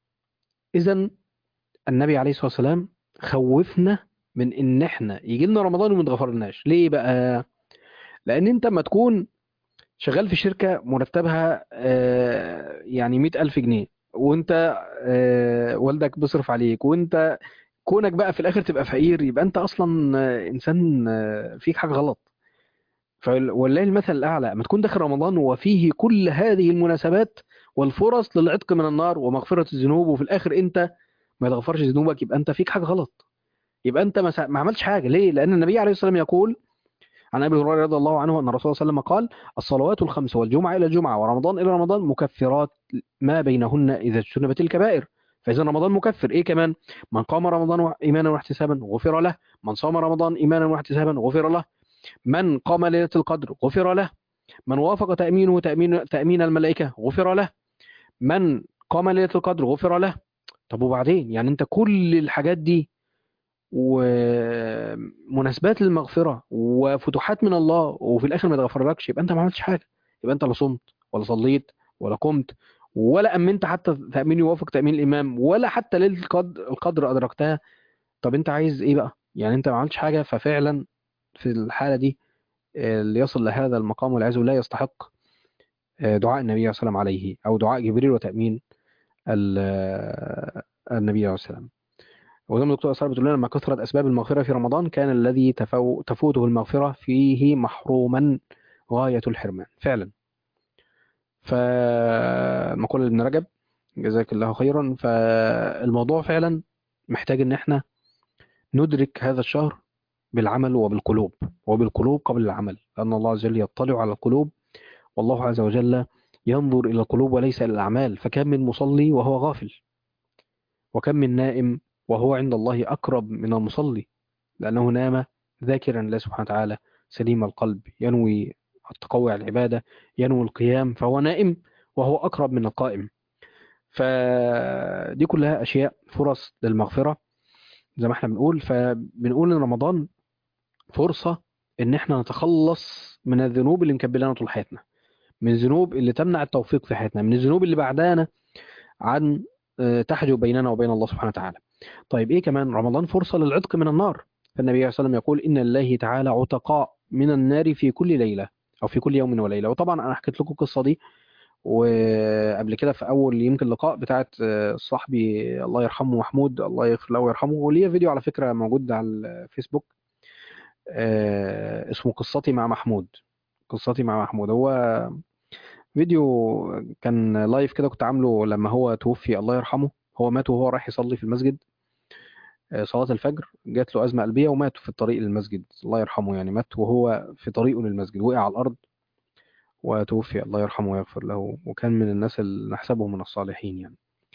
النبي عليه الصلاة والسلام خوفنا من إن إحنا يجي لنا رمضان وما يتغفرلناش. ليه بقى؟ لأن أنت ما تكون شغال في شركة مرتبها آه، يعني مئة ألف جنيه، وأنت آه، والدك بيصرف عليك، وأنت كونك بقى في الآخر تبقى فقير، يبقى أنت أصلا آه، إنسان آه، فيك حاجة غلط. فولله المثل الأعلى أما تكون داخل رمضان وفيه كل هذه المناسبات والفرص للعتق من النار ومغفرة الذنوب، وفي الآخر أنت ما تغفرش ذنوبك، يبقى أنت فيك حاجة غلط. يبقى أنت ما, سا- ما عملتش حاجة. ليه؟ لأن النبي عليه الصلاة والسلام يقول عن أبي هريرة رضي الله عنه أن الرسول صلى الله عليه وسلم قال الصلوات الخمس والجمعة إلى الجمعة ورمضان إلى رمضان مكفرات ما بينهن إذا اجتنبت الكبائر. فإذا رمضان مكفر. إيه كمان؟ من قام رمضان إيمانا واحتسابا غفر له. من صام رمضان إيمانا واحتسابا غفر له. من قام ليلة القدر غفر له. من وافق تأمينه تأمين تأمين الملائكة غفر له. من قام ليلة القدر غفر له. طب وبعدين؟ يعني انت كل الحاجات دي ومناسبات للمغفرة وفتوحات من الله، وفي الآخر ما يتغفرلكش، يبقى أنت ما عملتش حاجة. يبقى أنت لا صمت ولا صليت ولا قمت ولا أمنت حتى تأمين يوافق تأمين الإمام، ولا حتى ليلة القدر القدر أدركتها. طب أنت عايز إيه بقى؟ يعني أنت ما عملتش حاجة. ففعلا في الحالة دي اللي يصل لهذا المقام والعياذ بالله يستحق دعاء النبي صلى الله عليه وسلم عليه، أو دعاء جبريل وتأمين ال- النبي عليه السلام. وزي ما الدكتور أسرار بتقول لنا، لما كثرت أسباب المغفرة في رمضان كان الذي تفو تفوته المغفرة فيه محروما غاية الحرمان فعلا. فمقولة ابن رجب جزاك الله خيرا. فالموضوع فعلا محتاج ان احنا ندرك هذا الشهر بالعمل وبالقلوب، وبالقلوب قبل العمل، لأن الله عز وجل يطلع على القلوب، والله عز وجل ينظر إلى القلوب وليس إلى الأعمال. فكم من مصلي وهو غافل، وكم من نائم وهو عند الله أقرب من المصلي، لأنه نام ذاكرا الله سبحانه وتعالى سليم القلب، ينوي التقوي على العبادة، ينوي القيام، فهو نائم وهو أقرب من القائم. فدي كلها أشياء فرص للمغفرة زي ما احنا بنقول. فبنقول إن رمضان فرصة إن احنا نتخلص من الذنوب اللي مكبلانا طول حياتنا، من الذنوب اللي تمنع التوفيق في حياتنا، من الذنوب اللي بعدانا عن آه، تحجب بيننا وبين الله سبحانه وتعالى. طيب ايه كمان؟ رمضان فرصة للعتق من النار. فالنبي عليه الصلاة والسلام يقول إن الله تعالى عتقاء من النار في كل ليلة، أو في كل يوم وليلة. وطبعا أنا حكيت لكم القصة دي وقبل كده في أول يمكن لقاء بتاعت آه، صاحبي الله يرحمه محمود، الله يغفر له ويرحمه، وليه فيديو على فكرة موجود على الفيسبوك آه، اسمه قصتي مع محمود. قصتي مع محمود هو فيديو كان لايف كده كنت عامله لما هو توفي الله يرحمه. هو مات وهو رايح يصلي في المسجد آه، صلاة الفجر، جات له أزمة قلبية ومات في الطريق للمسجد الله يرحمه. يعني مات وهو في طريقه للمسجد، وقع على الأرض وتوفي الله يرحمه ويغفر له، وكان من الناس اللي نحسبه من الصالحين يعني.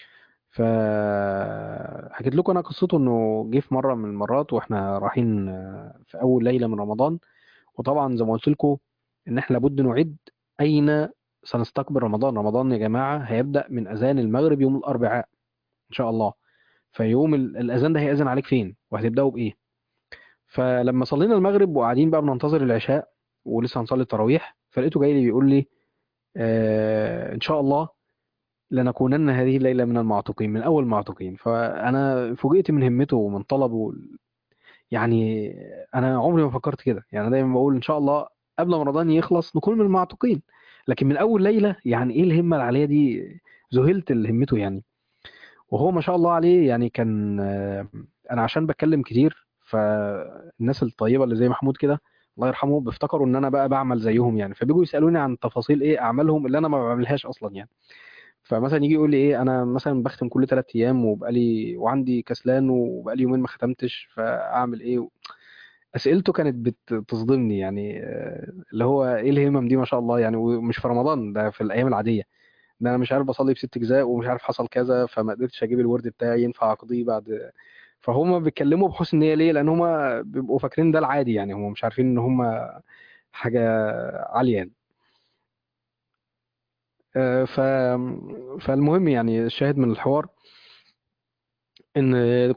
فحكيت لكم أنا قصته، إنه جه في مرة من المرات وإحنا رايحين آه، في أول ليلة من رمضان. وطبعا زي ما قلت لكم إن إحنا لابد نعد أين سنستقبل رمضان. رمضان يا جماعة هيبدأ من أذان المغرب يوم الأربعاء إن شاء الله. فيوم ال- الأذان ده هيأذن عليك فين وهتبدأوا بإيه؟ فلما صلينا المغرب وقاعدين بقى بننتظر العشاء ولسه هنصلي التراويح، فلقيته جاي لي بيقول لي آه ان شاء الله لنكونن هذه الليله من المعتقين، من اول المعتقين. فانا فوجئت من همته ومن طلبه. يعني انا عمري ما فكرت كده. يعني أنا دايما بقول ان شاء الله قبل ما رمضان يخلص نكون من المعتقين، لكن من اول ليله يعني ايه الهمه العاليه دي؟ ذهلت لهمته يعني. وهو ما شاء الله عليه يعني كان آه، انا عشان بتكلم كتير، فالناس الطيبه اللي زي محمود كده الله يرحمه بيفتكروا ان انا بقى بعمل زيهم يعني، فبيجوا يسالوني عن تفاصيل ايه اعمالهم اللي انا ما بعملهاش اصلا يعني. فمثلا يجي يقول لي ايه، انا مثلا بختم كل ثلاث ايام وبقالي وعندي كسلان وبقالي يومين ما ختمتش، فاعمل ايه؟ اسئلته كانت بتصدمني يعني. آه، اللي هو ايه الهمم دي ما شاء الله يعني، ومش في رمضان، ده في الايام العاديه. ده انا مش عارف بصلي بست اجزاء ومش عارف حصل كذا فما قدرتش اجيب الورد بتاعي ينفع اقضيه بعد. فهم بيتكلموا بحسن نيه ليه؟ لان هم بيبقوا فاكرين ده العادي يعني، هم مش عارفين ان هم حاجه عاليه يعني. آه، ف فالمهم يعني الشاهد من الحوار ان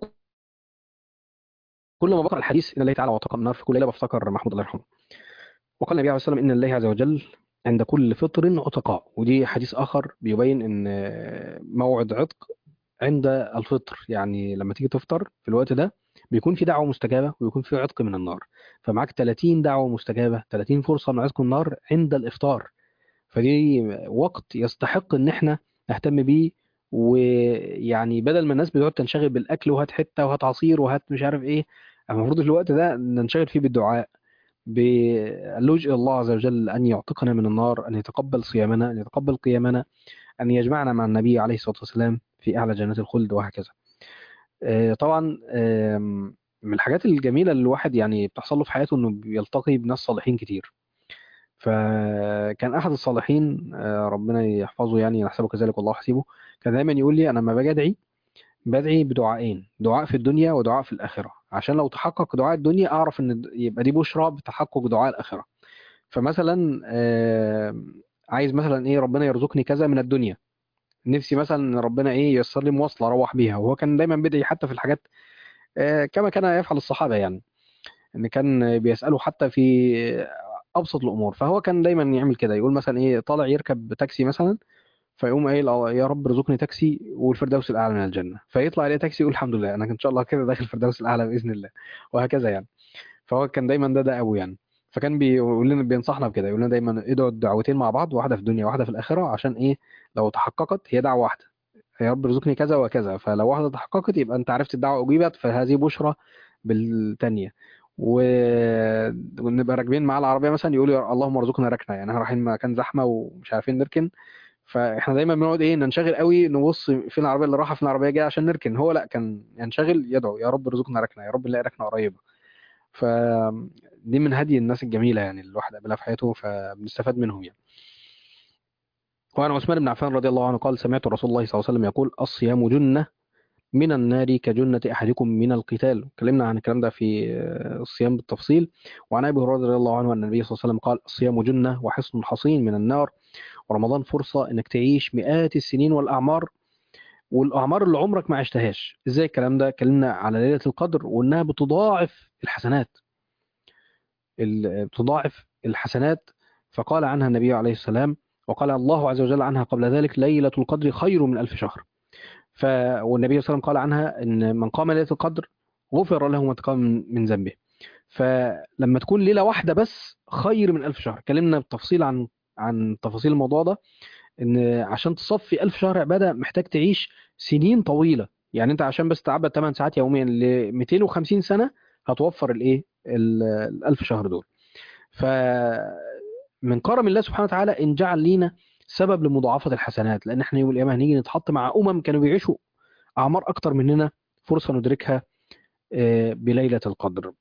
كل ما بقرا الحديث ان الله تعالى واتقى النار في كل ليله بفتكر محمود الله يرحمه. وقال النبي عليه الصلاه والسلام ان الله عز وجل عند كل فطر عتقاء. ودي حديث اخر بيبين ان موعد عتق عند الفطر، يعني لما تيجي تفطر في الوقت ده بيكون في دعوة مستجابة ويكون في عتق من النار. فمعاك ثلاثين دعوة مستجابة، ثلاثين فرصة من عتق النار عند الإفطار. فدي وقت يستحق إن احنا نهتم بيه. ويعني بدل ما الناس بتقعد تنشغل بالأكل وهات حتة وهات عصير وهات مش عارف إيه، المفروض الوقت ده ننشغل فيه بالدعاء، باللجوء إلى الله عز وجل أن يعتقنا من النار، أن يتقبل صيامنا، أن يتقبل قيامنا، أن يجمعنا مع النبي عليه الصلاة والسلام في أعلى جنات الخلد وهكذا. آه، طبعا آم، من الحاجات الجميلة اللي الواحد يعني بتحصل له في حياته إنه بيلتقي بناس صالحين كتير. فكان أحد الصالحين آه، ربنا يحفظه يعني نحسبه كذلك والله حسيبه، كان دايما يقول لي أنا لما باجي أدعي بدعي بدعائين: دعاء في الدنيا ودعاء في الآخرة، عشان لو تحقق دعاء الدنيا أعرف إن يبقى دي بشرى بتحقق دعاء الآخرة. فمثلا آم، عايز مثلا إيه ربنا يرزقني كذا من الدنيا، نفسي مثلا إن ربنا ايه ييسر لي مواصله اروح بيها. وهو كان دايما بيدعي حتى في الحاجات آه، كما كان يفعل الصحابة يعني، ان كان بيسأله حتى في ابسط الامور. فهو كان دايما يعمل كده، يقول مثلا ايه، طالع يركب تاكسي مثلا، فيقوم قايل اه يا رب ارزقني تاكسي والفردوس الاعلى من الجنه، فيطلع عليه تاكسي يقول الحمد لله انا ان شاء الله كده داخل الفردوس الاعلى باذن الله، وهكذا يعني. فهو كان دايما ده ده ابو يعني. فكان بيقول لنا، بينصحنا بكده، يقول لنا دايما ادعوا الدعوتين مع بعض، واحده في الدنيا واحده في الاخره، عشان ايه؟ لو تحققت هي دعوه واحده، يا رب ارزقني كذا وكذا، فلو واحده تحققت يبقى انت عرفت الدعوه اجيبت، فهذه بشرى بالتانيه. و... ونبقى راكبين مع العربيه مثلا، يقولوا يا اللهم ارزقنا ركنه، يعني احنا رايحين مكان زحمه ومش عارفين نركن، فاحنا دايما بنقعد ايه، ننشغل قوي نبص فين العربيه اللي رايحه، فين العربيه جايه عشان نركن. هو لا، كان ينشغل يدعو يا رب ارزقنا ركنه، يا رب نلاقي ركنه قريبه. ف دي من هدي الناس الجميله يعني، اللي الواحد قابلها في حياته، فبنستفاد منهم يعني. وعن عثمان بن عفان رضي الله عنه قال سمعت رسول الله صلى الله عليه وسلم يقول الصيام جنه من النار كجنة أحدكم من القتال. اتكلمنا عن الكلام ده في آه، الصيام بالتفصيل. وعن أبي هريرة رضي الله عنه أن النبي صلى الله عليه وسلم قال الصيام جنة وحصن حصين من النار، ورمضان فرصة إنك تعيش مئات السنين والأعمار، والأعمار اللي عمرك ما عشتهاش. إزاي الكلام ده؟ اتكلمنا على ليلة القدر وإنها بتضاعف الحسنات، ال- بتضاعف الحسنات. فقال عنها النبي عليه السلام، وقال الله عز وجل عنها قبل ذلك ليلة القدر خير من ألف شهر. ف والنبي صلى الله عليه وسلم قال عنها ان من قام ليله القدر غفر له ما تقدم من من ذنبه. فلما تكون ليله واحده بس خير من ألف شهر. اتكلمنا بالتفصيل عن عن تفاصيل الموضوع ده، ان عشان تصفي ألف شهر عباده محتاج تعيش سنين طويله. يعني انت عشان بس تعبد ثماني ساعات يوميا ل مئتين وخمسين سنه هتوفر الايه ال ال ألف شهر دول. ف من كرم الله سبحانه وتعالى ان جعل لينا سبب لمضاعفه الحسنات، لان احنا يوم القيامه هنيجي نتحط مع امم كانوا بيعيشوا أعمار أكتر مننا، فرصة ندركها آه، بليلة القدر.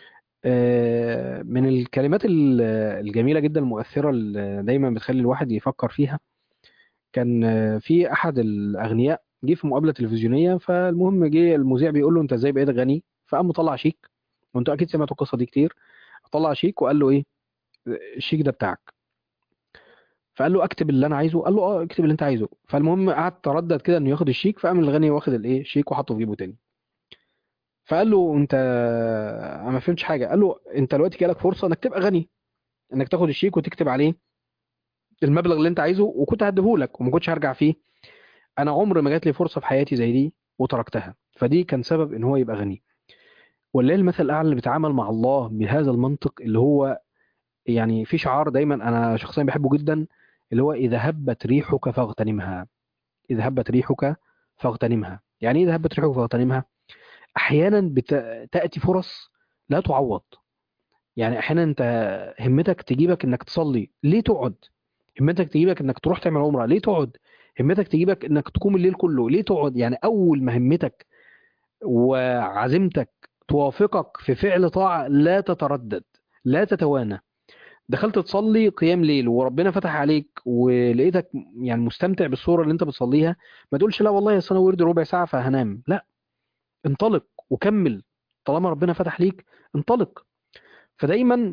آه، من الكلمات ال- الجميلة جدا المؤثرة اللي دايما بتخلي الواحد يفكر فيها، كان آه، في أحد الأغنياء جه في مقابلة تلفزيونية، فالمهم جه المذيع بيقول له أنت إزاي بقيت غني؟ فقام مطلع شيك، وأنتوا أكيد سمعتوا القصة دي كتير. طلع شيك وقال له إيه، الشيك ده بتاعك. فقال له اكتب اللي انا عايزه، قال له اه اكتب اللي انت عايزه. فالمهم قعد تردد كده انه ياخد الشيك، فقام الغني واخد الايه الشيك وحطه في جيبه تاني. فقال له انت، انا ما فهمتش حاجه. قال له انت دلوقتي جالك فرصه انك تبقى غني، انك تاخد الشيك وتكتب عليه المبلغ اللي انت عايزه، وكنت هديهولك وما كنتش هرجع فيه. انا عمر ما جات لي فرصه في حياتي زي دي وتركتها، فدي كان سبب ان هو يبقى غني. ولله المثل الاعلى اللي بيتعامل مع الله بهذا المنطق، اللي هو يعني في شعار دايما انا شخصيا بحبه جدا، اللي هو اذا هبت ريحك فاغتنمها. اذا هبت ريحك فاغتنمها. يعني ايه اذا هبت ريحك فاغتنمها؟ احيانا بتاتي فرص لا تعوض. يعني احيانا انت همتك تجيبك انك تصلي، ليه تقعد؟ همتك تجيبك انك تروح تعمل عمره، ليه تقعد؟ همتك تجيبك انك تقوم الليل كله، ليه تقعد؟ يعني اول ما همتك وعزيمتك توافقك في فعل طاعة لا تتردد، لا تتوانى. دخلت تصلي قيام ليل وربنا فتح عليك ولقيتك يعني مستمتع بالصورة اللي انت بتصليها، ما تقولش لا والله اصل انا ورد ربع ساعة فهنام. لا، انطلق وكمل. طالما ربنا فتح ليك انطلق. فدايما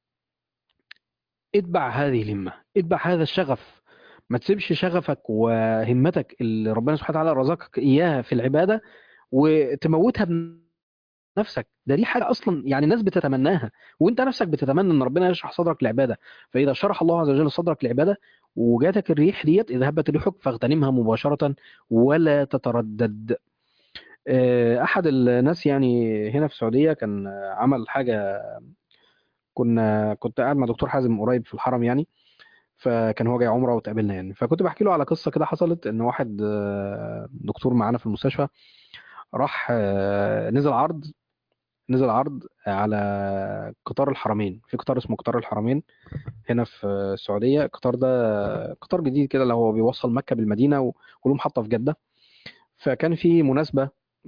اتبع هذه الهمة، اتبع هذا الشغف. ما تسيبش شغفك وهمتك اللي ربنا سبحانه وتعالى رزقك إياها في العبادة وتموتها بنفسك. ده دي حاجة أصلا يعني الناس بتتمناها، وأنت نفسك بتتمنى إن ربنا يشرح صدرك للعبادة. فإذا شرح الله عز وجل صدرك للعبادة وجاتك الريح ديت، إذا هبت ريحك فاغتنمها مباشرة ولا تتردد. آه، أحد الناس يعني هنا في السعودية كان عمل حاجة. كنا كنت قاعد مع دكتور حازم قريب في الحرم يعني، فكان هو جاي عمره وتقابلنا يعني. فكنت بحكي له على قصه كده حصلت، ان واحد آه، دكتور معانا في المستشفى راح آه، نزل عرض نزل عرض على قطار الحرمين. في قطار اسمه قطار الحرمين هنا في السعوديه. القطار ده قطار جديد كده، اللي هو بيوصل مكه بالمدينه و- وله محطه في جده. فكان في مناسبه،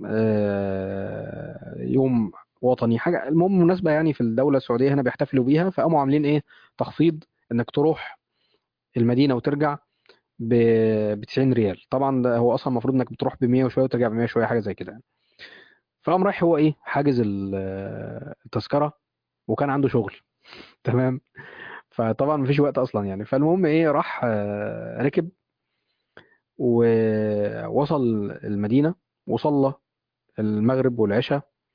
آه، يوم وطني حاجه، المهم مناسبه يعني في الدوله السعوديه هنا بيحتفلوا بيها، فقاموا عاملين ايه، تخفيض انك تروح المدينه وترجع ب تسعين ريال. طبعا ده هو اصلا المفروض انك بتروح ب مية وشويه وترجع ب مية وشويه، حاجه زي كده يعني. فقام رايح هو ايه، حاجز ال- التذكره، وكان عنده شغل. تمام. فطبعا مفيش وقت اصلا يعني. فالمهم ايه، راح آه، ركب ووصل المدينه وصلى المغرب والعشاء،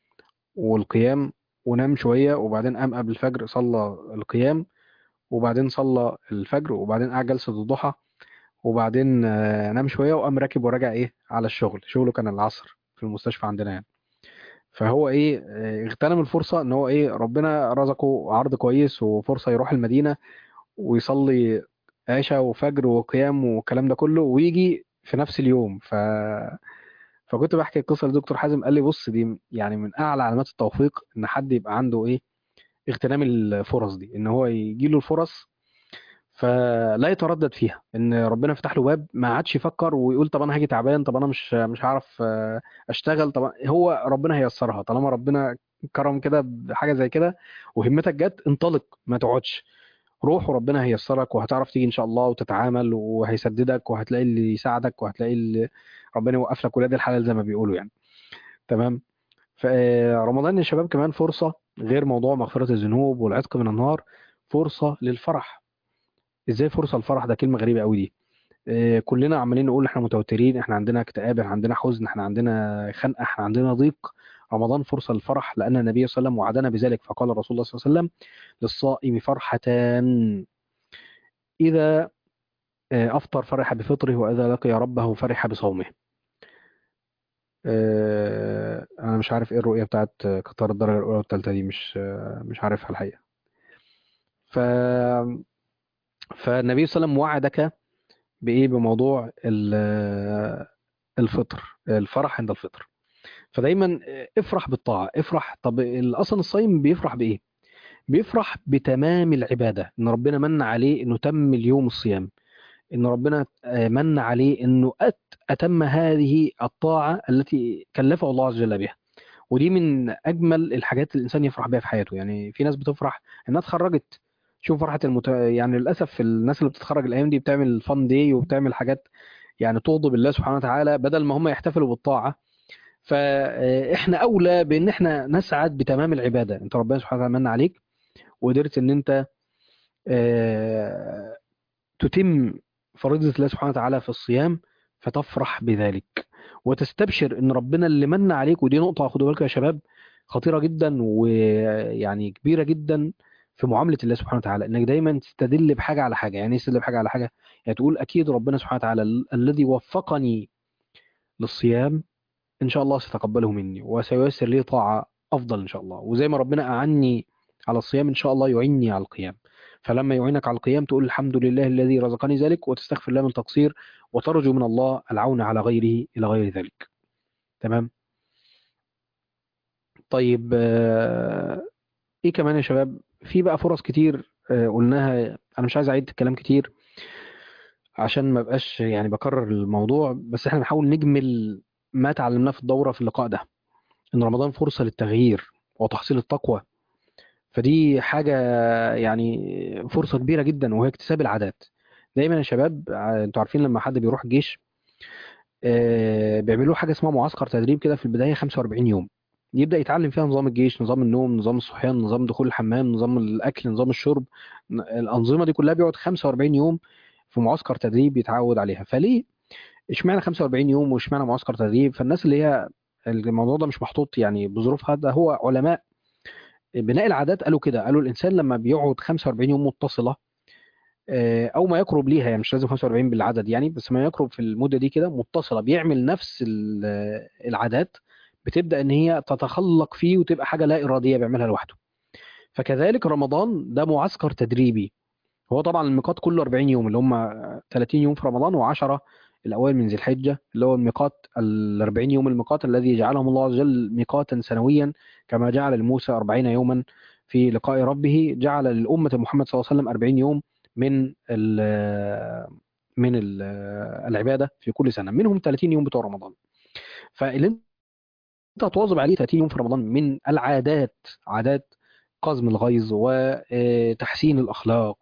والقيام، ونام شوية وبعدين قام قبل الفجر صلى القيام، وبعدين صلى الفجر، وبعدين قعد جلسة الضحى، وبعدين آه، نام شوية وقام راكب وراجع إيه على الشغل. شغله كان العصر في المستشفى عندنا يعني. فهو إيه آه، اغتنم الفرصة إن هو إيه ربنا رزقه عرض كويس وفرصة يروح المدينة ويصلي عشاء وفجر وقيام والكلام ده كله ويجي في نفس اليوم. ف فكنت بحكي القصه لدكتور حازم، قال لي بص دي يعني من اعلى علامات التوفيق ان حد يبقى عنده ايه اغتنام الفرص دي، ان هو يجي له الفرص فلا يتردد فيها، ان ربنا فتح له باب ما عادش يفكر ويقول طب انا هاجي تعبان، طب انا مش مش هعرف آه، اشتغل، طب هو ربنا هيسرها طالما ربنا كرم كده بحاجه زي كده وهمتك جت، انطلق ما تقعدش، روح وربنا هيسرك وهتعرف تيجي ان شاء الله وتتعامل وهيسددك وهتلاقي اللي يساعدك وهتلاقي اللي ربنا يوقف لك ولاد الحلال زي ما بيقولوا يعني. تمام. فرمضان يا شباب كمان فرصة غير موضوع مغفرة الذنوب والعتق من النار، فرصة للفرح. ازاي فرصة للفرح؟ ده كلمة غريبة قوي دي. آه، كلنا عمالين نقول احنا متوترين، احنا عندنا اكتئاب، احنا عندنا حزن، احنا عندنا خنقة، احنا عندنا ضيق. رمضان فرصة للفرح، لأن النبي صلى الله عليه وسلم وعدنا بذلك، فقال الرسول الله صلى الله عليه وسلم للصائم فرحتان: إذا آه، أفطر فرح بفطره، وإذا لقي ربه فرح بصومه. آه، أنا مش عارف إيه الرؤية بتاعت قطار الدرجة الأولى والتالتة دي، مش آه، مش عارفها الحقيقة. ف... فالنبي صلى الله عليه وسلم وعدك بإيه؟ بموضوع ال- آه، الفطر، الفرح عند الفطر. فدايما آه، افرح بالطاعة، افرح. طب ال- أصلا الصايم بيفرح بإيه؟ بيفرح بتمام العبادة، إن ربنا من عليه إنه تم اليوم الصيام، ان ربنا آه، من عليه انه أت اتم هذه الطاعه التي كلفه الله عز وجل بها. ودي من اجمل الحاجات اللي الانسان يفرح بها في حياته. يعني في ناس بتفرح انها اتخرجت، شوف فرحه المت... يعني للاسف الناس اللي بتتخرج الايام دي بتعمل فان داي وبتعمل حاجات يعني تغضب الله سبحانه وتعالى بدل ما هم يحتفلوا بالطاعه. فاحنا اولى بان احنا نسعد بتمام العباده. انت ربنا سبحانه وتعالى من عليك وقدرت ان انت آه، تتم فريضة الله سبحانه وتعالى في الصيام، فتفرح بذلك وتستبشر ان ربنا اللي من عليك. ودي نقطة خدوا بالكم يا شباب، خطيرة جدا ويعني كبيرة جدا في معاملة الله سبحانه وتعالى، انك دايما تستدل بحاجة على حاجة. يعني ايه تستدل بحاجة على حاجة؟ يعني تقول اكيد ربنا سبحانه وتعالى ال- الذي وفقني للصيام ان شاء الله سيتقبله مني وسييسر لي طاعة افضل ان شاء الله. وزي ما ربنا اعني على الصيام ان شاء الله يعيني على القيام. فلما يعينك على القيام تقول الحمد لله الذي رزقني ذلك، وتستغفر الله من تقصير، وترجو من الله العون على غيره الى غير ذلك. تمام. طيب آه، ايه كمان يا شباب؟ في بقى فرص كتير آه، قلناها، انا مش عايز اعيد الكلام كتير عشان ما بقاش يعني بكرر الموضوع، بس احنا نحاول نجمل ما تعلمناه في الدورة في اللقاء ده. ان رمضان فرصة للتغيير وتحصيل التقوى. فدي حاجة يعني فرصة كبيرة جدا، وهي اكتساب العادات. دايما يا شباب ع- انتوا عارفين لما حد بيروح الجيش آه، بيعملوا حاجة اسمها معسكر تدريب كده في البداية خمسة وأربعين يوم، يبدأ يتعلم فيها نظام الجيش، نظام النوم، نظام الصحيان، نظام دخول الحمام، نظام الأكل، نظام الشرب. ن- الأنظمة دي كلها بيقعد خمسة وأربعين يوم في معسكر تدريب يتعود عليها. فليه اشمعنى خمسة وأربعين يوم واشمعنى معسكر تدريب؟ فالناس اللي هي الموضوع ده مش محطوط يعني بظروفها، ده هو علماء بناء العادات قالوا كده. قالوا الانسان لما بيقعد خمسة وأربعين يوم متصله آه، او ما يقرب ليها، يعني مش لازم خمسة وأربعين بالعدد يعني، بس ما يقرب في المده دي كده متصله، بيعمل نفس ال- آه، العادات، بتبدا ان هي تتخلق فيه وتبقى حاجه لا اراديه بيعملها لوحده. فكذلك رمضان ده معسكر تدريبي. هو طبعا الميقات كله أربعين يوم، اللي هم ثلاثين يوم في رمضان و10 الاوائل من ذي الحجه، اللي هو الميقات ال أربعين يوم، الميقات الذي جعلهم الله عز وجل ميقاتا سنويا. كما جعل لموسى أربعين يوما في لقاء ربه، جعل للأمة محمد صلى الله عليه وسلم أربعين يوم من ال من ال العبادة في كل سنة، منهم ثلاثين يوم بتوع رمضان. فاللي انت هتواظب عليه ثلاثين يوم في رمضان من العادات، عادات قزم الغيظ وتحسين الأخلاق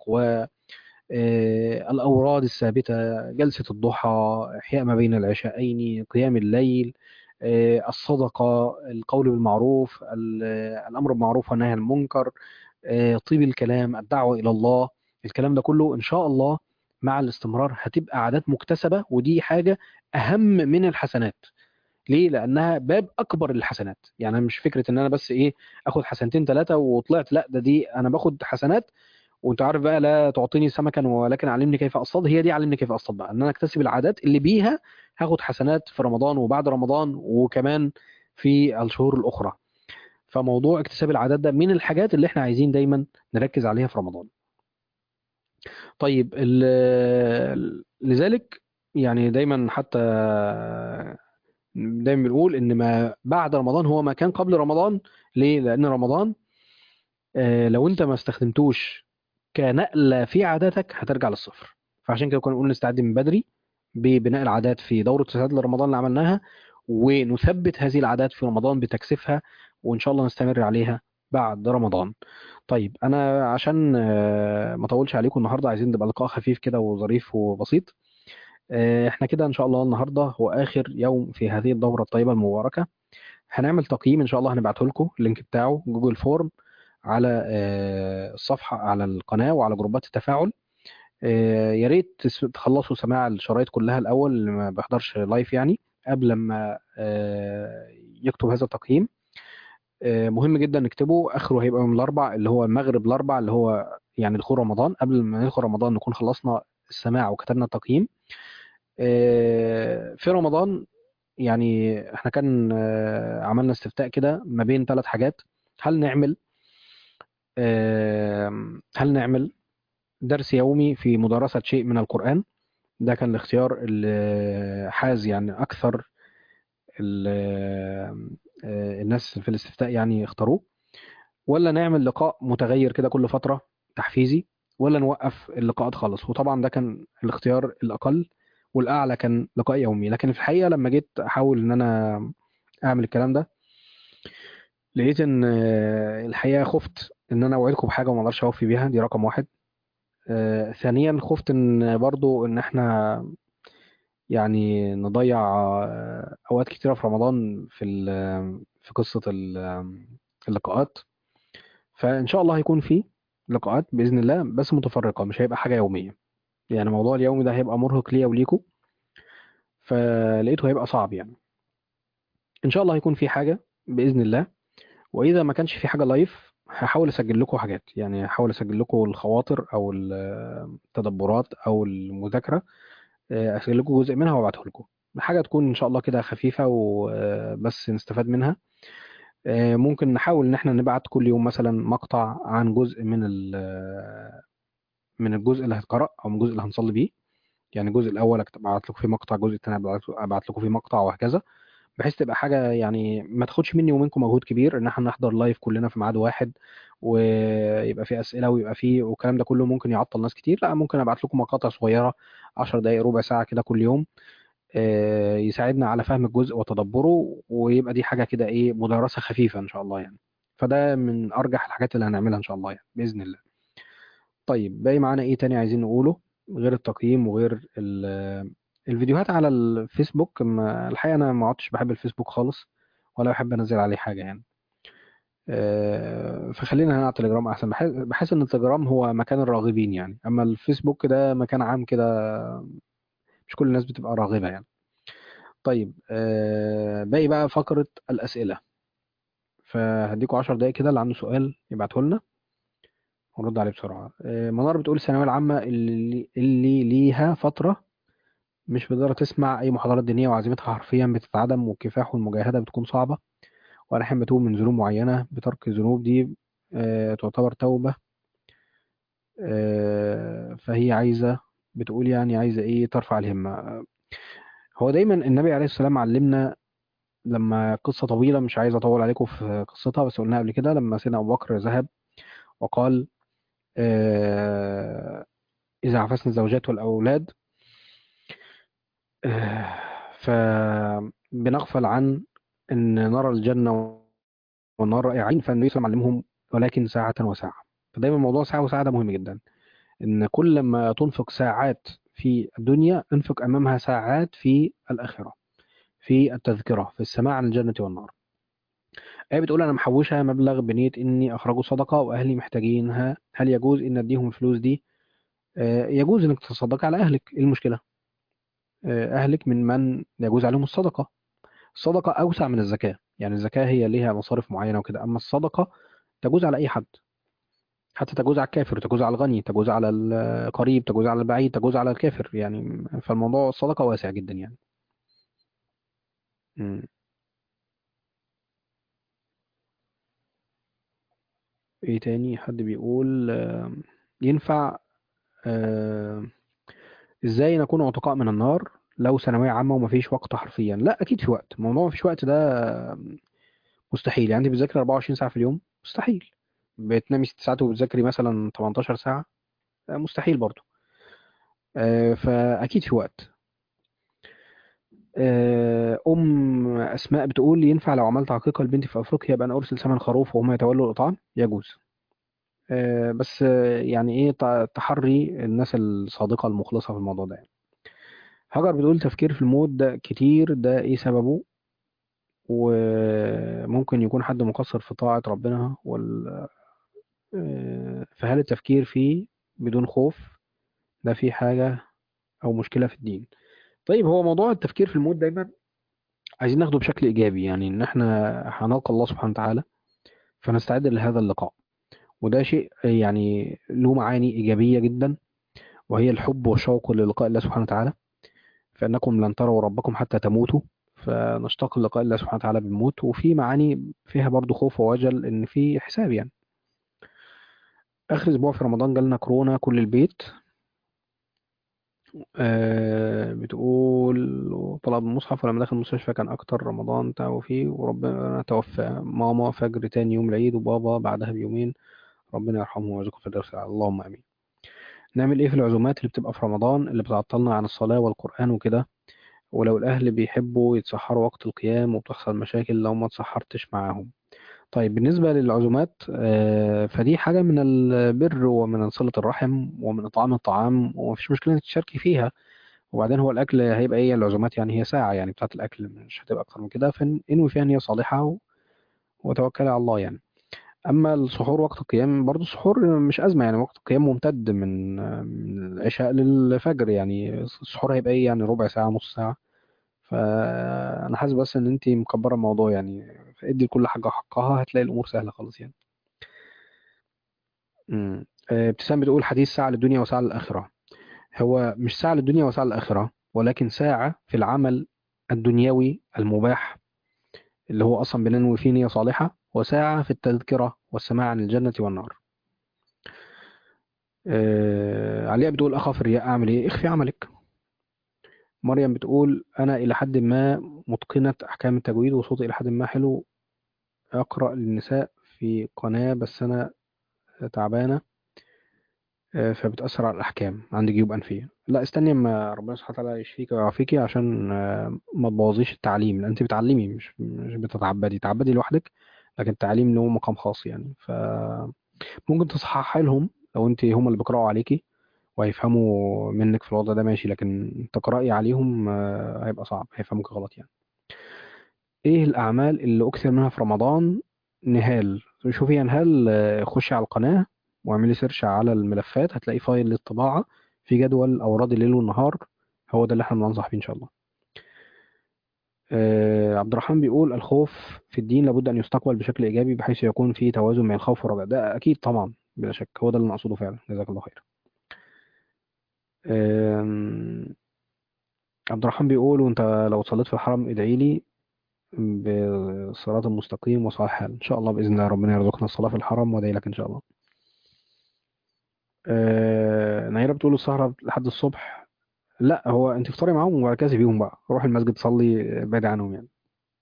والأوراد الثابتة، جلسة الضحى، إحياء ما بين العشاءين، قيام الليل، آه، الصدقة، القول بالمعروف، ال- الأمر بالمعروف والنهي عن المنكر، آه، طيب الكلام، الدعوة إلى الله. الكلام ده كله إن شاء الله مع الاستمرار هتبقى عادات مكتسبة، ودي حاجة أهم من الحسنات. ليه؟ لانها باب اكبر للحسنات. يعني أنا مش فكره ان انا بس ايه اخد حسنتين ثلاثه وطلعت، لا، ده دي انا باخد حسنات. وانت عارف بقى، لا تعطيني سمكا ولكن علمني كيف اصطاد. هي دي علمني كيف اصطاد بقى، ان انا اكتسب العادات اللي بيها هاخد حسنات في رمضان وبعد رمضان وكمان في الشهور الاخرى. فموضوع اكتساب العادات ده من الحاجات اللي احنا عايزين دايما نركز عليها في رمضان. طيب ال- لذلك يعني دايما حتى دايما بنقول ان ما بعد رمضان هو ما كان قبل رمضان. ليه؟ لان رمضان آه، لو انت ما استخدمتوش كنقلة في عاداتك هترجع للصفر. فعشان كده كنا نقول نستعد من بدري ببناء العادات في دورة استعداد لرمضان اللي عملناها، ونثبت هذه العادات في رمضان بتكثيفها، وإن شاء الله نستمر عليها بعد رمضان. طيب أنا عشان آه، ما أطولش عليكم النهاردة، عايزين نبقى لقاء خفيف كده وظريف وبسيط. آه، احنا كده إن شاء الله النهاردة هو آخر يوم في هذه الدورة الطيبة المباركة. هنعمل تقييم إن شاء الله، هنبعته لكم اللينك بتاعه جوجل فورم على آه، الصفحة على القناة وعلى جروبات التفاعل. آه، يا ريت تس- تخلصوا سماع الشرايط كلها الأول اللي ما بيحضرش لايف يعني، قبل ما آه، يكتب هذا التقييم. آه، مهم جدا نكتبه. آخره هيبقى من الأربع، اللي هو المغرب الأربع، اللي هو يعني دخول رمضان. قبل ما ندخل رمضان نكون خلصنا السماع وكتبنا التقييم. آه، في رمضان يعني احنا كان آه، عملنا استفتاء كده ما بين ثلاث حاجات. هل نعمل آه، هل نعمل درس يومي في مدرسة شيء من القرآن؟ ده كان الاختيار اللي حاز يعني أكثر ال- آه، الناس في الاستفتاء يعني اختاروه. ولا نعمل لقاء متغير كده كل فترة تحفيزي؟ ولا نوقف اللقاءات خالص؟ وطبعا ده كان الاختيار الأقل، والأعلى كان لقاء يومي. لكن في الحقيقة لما جيت أحاول إن أنا أعمل الكلام ده، لقيت إن آه، الحقيقة خفت إن أنا أوعدكم بحاجة وما أقدرش أوفي بيها. دي رقم واحد. آه، ثانيا خفت إن برضو إن إحنا يعني نضيع آه، أوقات كتيرة في رمضان في ال- في قصة ال- اللقاءات. فإن شاء الله هيكون في لقاءات بإذن الله، بس متفرقة، مش هيبقى حاجة يومية. يعني موضوع اليومي ده هيبقى مرهق ليا وليكو، فلقيته هيبقى صعب يعني. إن شاء الله هيكون في حاجة بإذن الله. وإذا ما كانش في حاجة لايف هحاول أسجل لكم حاجات، يعني هحاول أسجل لكم الخواطر أو التدبرات أو المذاكرة. آه، أسجل لكم جزء منها وأبعته لكم. حاجة تكون إن شاء الله كده خفيفة وبس نستفاد منها. آه، ممكن نحاول إن احنا نبعت كل يوم مثلا مقطع عن جزء من ال- من الجزء اللي هيتقرأ أو من الجزء اللي هنصلي بيه. يعني الجزء الأول أكتب- أبعت لكم فيه مقطع، الجزء الثاني أبعت أبعت لكم فيه مقطع، وهكذا. بحيث تبقى حاجة يعني ما تاخدش مني ومنكم مجهود كبير إن احنا نحضر لايف كلنا في ميعاد واحد، ويبقى فيه أسئلة ويبقى فيه والكلام ده كله ممكن يعطل ناس كتير. لا، ممكن أبعت لكم مقاطع صغيرة عشر دقايق ربع ساعة كده كل يوم، آه، يساعدنا على فهم الجزء وتدبره، ويبقى دي حاجة كده ايه مدرسة خفيفة ان شاء الله يعني. فده من ارجح الحاجات اللي هنعملها ان شاء الله يعني بإذن الله. طيب باقي معانا ايه تاني عايزين نقوله غير التقييم وغير ال- الفيديوهات على الفيسبوك؟ ما الحقيقة انا ما عدتش بحب الفيسبوك خالص، ولا بحب انزل عليه حاجة يعني. آه، فخلينا هنا على التليجرام احسن. بحس بحس ان التليجرام هو مكان الراغبين يعني، اما الفيسبوك ده مكان عام كده، مش كل الناس بتبقى راغبة يعني. طيب آه، باقي بقى فقرة الأسئلة. فهديكوا عشر دقايق كده، اللي عنده سؤال يبعته لنا ونرد عليه بسرعة. آه، منار بتقول الثانوية العامة اللي, اللي ليها فترة مش بتقدر تسمع أي محاضرات دينية، وعزيمتها حرفيا بتتعدم، والكفاح والمجاهدة بتكون صعبة، وأنا أحيانا بتوب من ذنوب معينة. بترك الذنوب دي آه، تعتبر توبة. آه، فهي عايزة، بتقول يعني عايزة إيه ترفع الهمة. آه، هو دايما النبي عليه السلام علمنا، لما قصة طويلة مش عايز أطول عليكم في قصتها بس قلناها قبل كده، لما سيدنا أبو بكر ذهب وقال آه، إذا عفسنا الزوجات والأولاد آه، فبنغفل عن أن نرى الجنة والنار رائعين. فالنبي صلى الله عليه وسلم علمهم ولكن ساعة وساعة. فدايما موضوع ساعة وساعة ده مهم جدا، إن كل ما تنفق ساعات في الدنيا انفق أمامها ساعات في الآخرة، في التذكرة، في السماع عن الجنة والنار. آية بتقول أنا محوشها مبلغ بنية إني أخرجه صدقة وأهلي محتاجينها، هل يجوز إن أديهم الفلوس دي؟ آه، يجوز إنك تصدق على أهلك. إيه المشكلة؟ آه، أهلك من من يجوز عليهم الصدقة. الصدقة أوسع من الزكاة، يعني الزكاة هي ليها مصارف معينة وكده، أما الصدقة تجوز على أي حد، حتى تجوز على الكافر، تجوز على الغني، تجوز على القريب، تجوز على البعيد، تجوز على الكافر يعني. فالموضوع الصدقة واسع جدا يعني. مم. ايه تاني؟ حد بيقول آه، ينفع آه، ازاي نكون عتقاء من النار لو ثانوية عامة ومفيش وقت حرفيا؟ لا اكيد في وقت. الموضوع مفيش وقت ده مستحيل. يعني انت بتذاكر أربعة وعشرين ساعة في اليوم؟ مستحيل. بتنامي ست ساعات وبتذاكري مثلا تمنتاشر ساعة؟ آه، مستحيل برضو. آه، فاكيد في وقت. آه، ام اسماء بتقول ينفع لو عملت عقيقة لبنتي في افريقيا يبقى انا ارسل ثمن خروف وهم يتولوا الاطعام؟ يجوز. آه، بس آه، يعني ايه ت- تحري الناس الصادقة المخلصة في الموضوع ده يعني. هاجر بتقول تفكير في الموت ده كتير، ده ايه سببه؟ وممكن يكون حد مقصر في طاعة ربنا وال... آه، فهل التفكير فيه بدون خوف ده في حاجة أو مشكلة في الدين؟ طيب، هو موضوع التفكير في الموت دايما عايزين ناخده بشكل إيجابي، يعني إن إحنا هنلقى الله سبحانه وتعالى، فنستعد لهذا اللقاء. وده شيء يعني له معاني إيجابية جدا، وهي الحب والشوق للقاء الله سبحانه وتعالى. فإنكم لن تروا ربكم حتى تموتوا، فنشتاق لقاء الله سبحانه وتعالى بالموت. وفي معاني فيها برضو خوف ووجل إن في حساب يعني. آخر أسبوع في رمضان جالنا كورونا كل البيت. آه بتقول طلب المصحف ولما دخل المستشفى كان أكتر رمضان تعبوا فيه، وربنا توفى ماما فجر تاني يوم العيد، وبابا بعدها بيومين. ربنا يرحمه ويرزقه في الدرس، اللهم آمين. نعمل إيه في العزومات اللي بتبقى في رمضان اللي بتعطلنا عن الصلاة والقرآن وكده؟ ولو الأهل بيحبوا يتسحروا وقت القيام وبتحصل مشاكل لو ما اتسحرتش معاهم؟ طيب، بالنسبة للعزومات آه، فدي حاجة من البر ومن صلة الرحم ومن إطعام الطعام، ومفيش مشكلة إنك تشاركي فيها. وبعدين هو الأكل هيبقى إيه؟ العزومات يعني هي ساعة يعني بتاعة الأكل، مش هتبقى أكتر من كده، فانوي فيها نية صالحة و- وتوكلي على الله يعني. أما السحور وقت القيام، برضو السحور مش أزمة يعني. وقت القيام ممتد من من العشاء للفجر، يعني السحور هيبقى إيه يعني؟ ربع ساعة، نص ساعة. فأنا حاسس بس إن أنتي مكبرة الموضوع يعني. فادي لكل حاجة حقها، هتلاقي الأمور سهلة خالص يعني. امم آه، ابتسام بتقول حديث ساعة للدنيا وساعة للآخرة. هو مش ساعة للدنيا وساعة للآخرة، ولكن ساعة في العمل الدنيوي المباح اللي هو أصلا بننوي فيه نية صالحة، وساعة في التذكرة والسماع عن الجنة والنار. آه، علياء بتقول أخاف الرياء، أعمل إيه؟ اخفي عملك. مريم بتقول أنا إلى حد ما متقنة أحكام التجويد وصوتي إلى حد ما حلو، أقرأ للنساء في قناة بس أنا تعبانة، آه، فبتأثر على الأحكام، عندي جيوب أنفية. لا، استني اما ربنا سبحانه وتعالى يشفيك ويعافيكي، عشان آه، ما تبوظيش التعليم، لأن أنت بتعلمي، مش مش بتتعبدي تعبدي لوحدك. لكن التعليم له مقام خاص يعني. فممكن تصححي لهم لو أنت هم اللي بيقرأوا عليكي وهيفهموا منك في الوضع ده، ماشي. لكن تقرأي عليهم آه، هيبقى صعب، هيفهموك غلط يعني. إيه الأعمال اللي أكثر منها في رمضان؟ نهال، شوفي يا نهال، آه، خشي على القناة واعملي سيرش على الملفات، هتلاقي فايل للطباعة في جدول أوراد الليل والنهار. هو ده اللي احنا بننصح بيه إن شاء الله. آه عبد الرحمن بيقول الخوف في الدين لابد أن يستقبل بشكل إيجابي بحيث يكون فيه توازن بين الخوف والرجاء. ده أكيد طبعا بلا شك، هو ده اللي نقصده فعلا. جزاك الله خير. آم، عبد الرحمن بيقول وانت لو صليت في الحرم ادعي لي بالصراط المستقيم وصالح الحال. ان شاء الله باذن الله ربنا يرزقنا الصلاه في الحرم، وادعي لك ان شاء الله. آه... نيرة بتقول السهرة لحد الصبح؟ لا، هو انت افطري معاهم وبعد كده سيبيهم بقى، روح المسجد صلي بعيد عنهم يعني.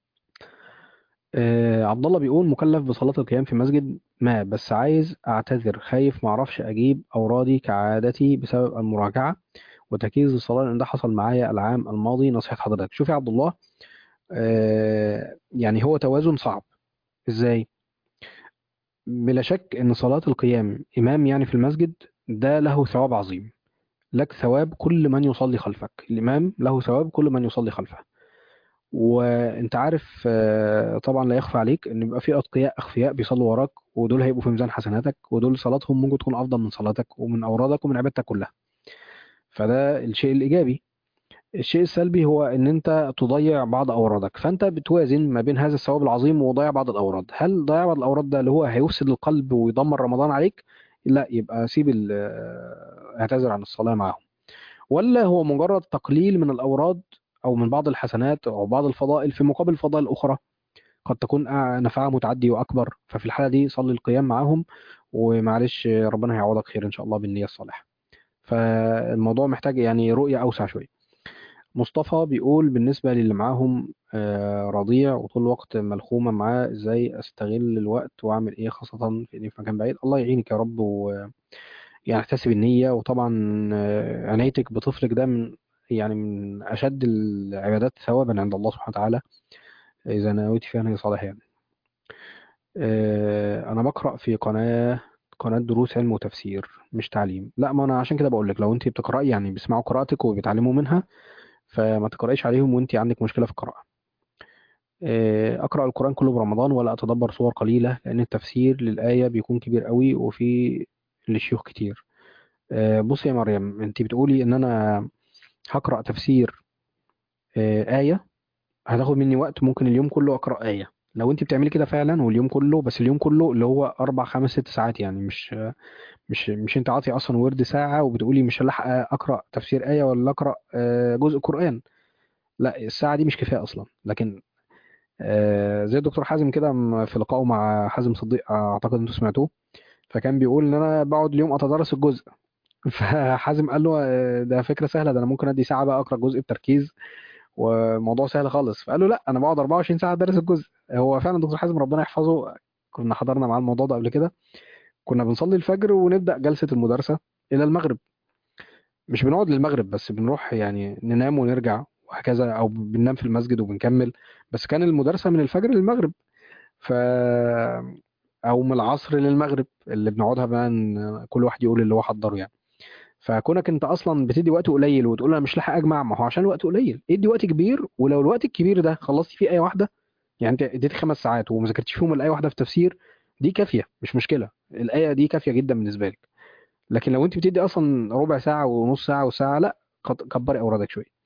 آه... عبد الله بيقول مكلف بصلاة القيام في مسجد ما، بس عايز اعتذر، خايف ما اعرفش اجيب اورادي كعادتي بسبب المراجعة وتركيز الصلاة، لان ده حصل معايا العام الماضي. نصيحة حضرتك؟ شوفي يا عبد الله، آه... يعني هو توازن صعب. ازاي؟ بلا شك ان صلاة القيام امام يعني في المسجد ده له ثواب عظيم. لك ثواب كل من يصلي خلفك، الإمام له ثواب كل من يصلي خلفه. وانت عارف آه، طبعا لا يخفى عليك ان بيبقى في اتقياء اخفياء بيصلوا وراك، ودول هيبقوا في ميزان حسناتك، ودول صلاتهم ممكن تكون افضل من صلاتك ومن اورادك ومن عبادتك كلها. فده الشيء الايجابي. الشيء السلبي هو ان انت تضيع بعض اورادك، فانت بتوازن ما بين هذا الثواب العظيم وضياع بعض الاوراد. هل ضياع بعض الاوراد ده اللي هو هيفسد القلب ويدمر رمضان عليك؟ لا، يبقى سيب ال- آه، اعتذر عن الصلاة معاهم. ولا هو مجرد تقليل من الاوراد او من بعض الحسنات او بعض الفضائل في مقابل فضائل اخرى قد تكون أع- نفعها متعدي واكبر، ففي الحالة دي صلي القيام معاهم، ومعلش ربنا هيعوضك خير ان شاء الله بالنية الصالحة. فالموضوع محتاج يعني رؤية اوسع شوية. مصطفى بيقول بالنسبة للي معاهم آه، رضيع وطول الوقت ملخومة معاه، ازاي استغل الوقت واعمل ايه، خاصة في اني في مكان بعيد؟ الله يعينك يا رب، ويعني احتسب النية. وطبعا آه، عنايتك بطفلك ده من يعني من اشد العبادات ثوابا عند الله سبحانه وتعالى، اذا نويت فيها نية صالحة يعني. آه، انا بقرأ في قناة قناة دروس علم وتفسير مش تعليم. لا، ما انا عشان كده بقول لك، لو انت بتقرأي يعني بيسمعوا قراءتك وبيتعلموا منها، فما تقرأيش عليهم وانت عندك مشكلة في القراءة. آه، أقرأ القرآن كله برمضان ولا أتدبر صور قليلة، لأن التفسير للآية بيكون كبير قوي وفي للشيوخ كتير. آه، بصي يا مريم، أنت بتقولي إن أنا هقرأ تفسير آه، آية، هتاخد مني وقت ممكن اليوم كله أقرأ آية. لو أنت بتعملي كده فعلا واليوم كله، بس اليوم كله اللي هو أربع خمس ست ساعات يعني، مش مش مش أنت عاطي أصلا ورد ساعة وبتقولي مش هلحق أقرأ تفسير آية ولا أقرأ آه، جزء قرآن. لا، الساعة دي مش كفاية أصلا. لكن آه، زي الدكتور حازم كده م- في لقائه مع حازم صديق، آه، اعتقد انتوا سمعتوه، فكان بيقول ان انا بقعد اليوم اتدرس الجزء. فحازم قال له آه، ده فكره سهله، ده انا ممكن ادي ساعه بقى اقرا جزء بتركيز وموضوع سهل خالص. فقال له لا، انا بقعد اربعة وعشرين ساعه ادرس الجزء. هو فعلا دكتور حازم ربنا يحفظه، كنا حضرنا معاه الموضوع ده قبل كده. كنا بنصلي الفجر ونبدا جلسه المدرسه الى المغرب، مش بنقعد للمغرب بس، بنروح يعني ننام ونرجع وهكذا، او بننام في المسجد وبنكمل. بس كان المدرسه من الفجر للمغرب، ف او من العصر للمغرب اللي بنقعدها بقى، إن كل واحد يقول اللي هو حضره يعني. فكونك انت اصلا بتدي وقت قليل وتقول انا مش لاحق اجمع، ما هو عشان الوقت قليل ادي وقت كبير. ولو الوقت الكبير ده خلصتي فيه ايه واحده، يعني انت اديتي خمس ساعات وما ذاكرتيش فيهم الايه واحده في تفسير، دي كافيه، مش مشكله، الايه دي كافيه جدا بالنسبه لك. لكن لو انت بتدي اصلا ربع ساعه ونص ساعه وساعه، لا، قد- كبري اورادك شويه.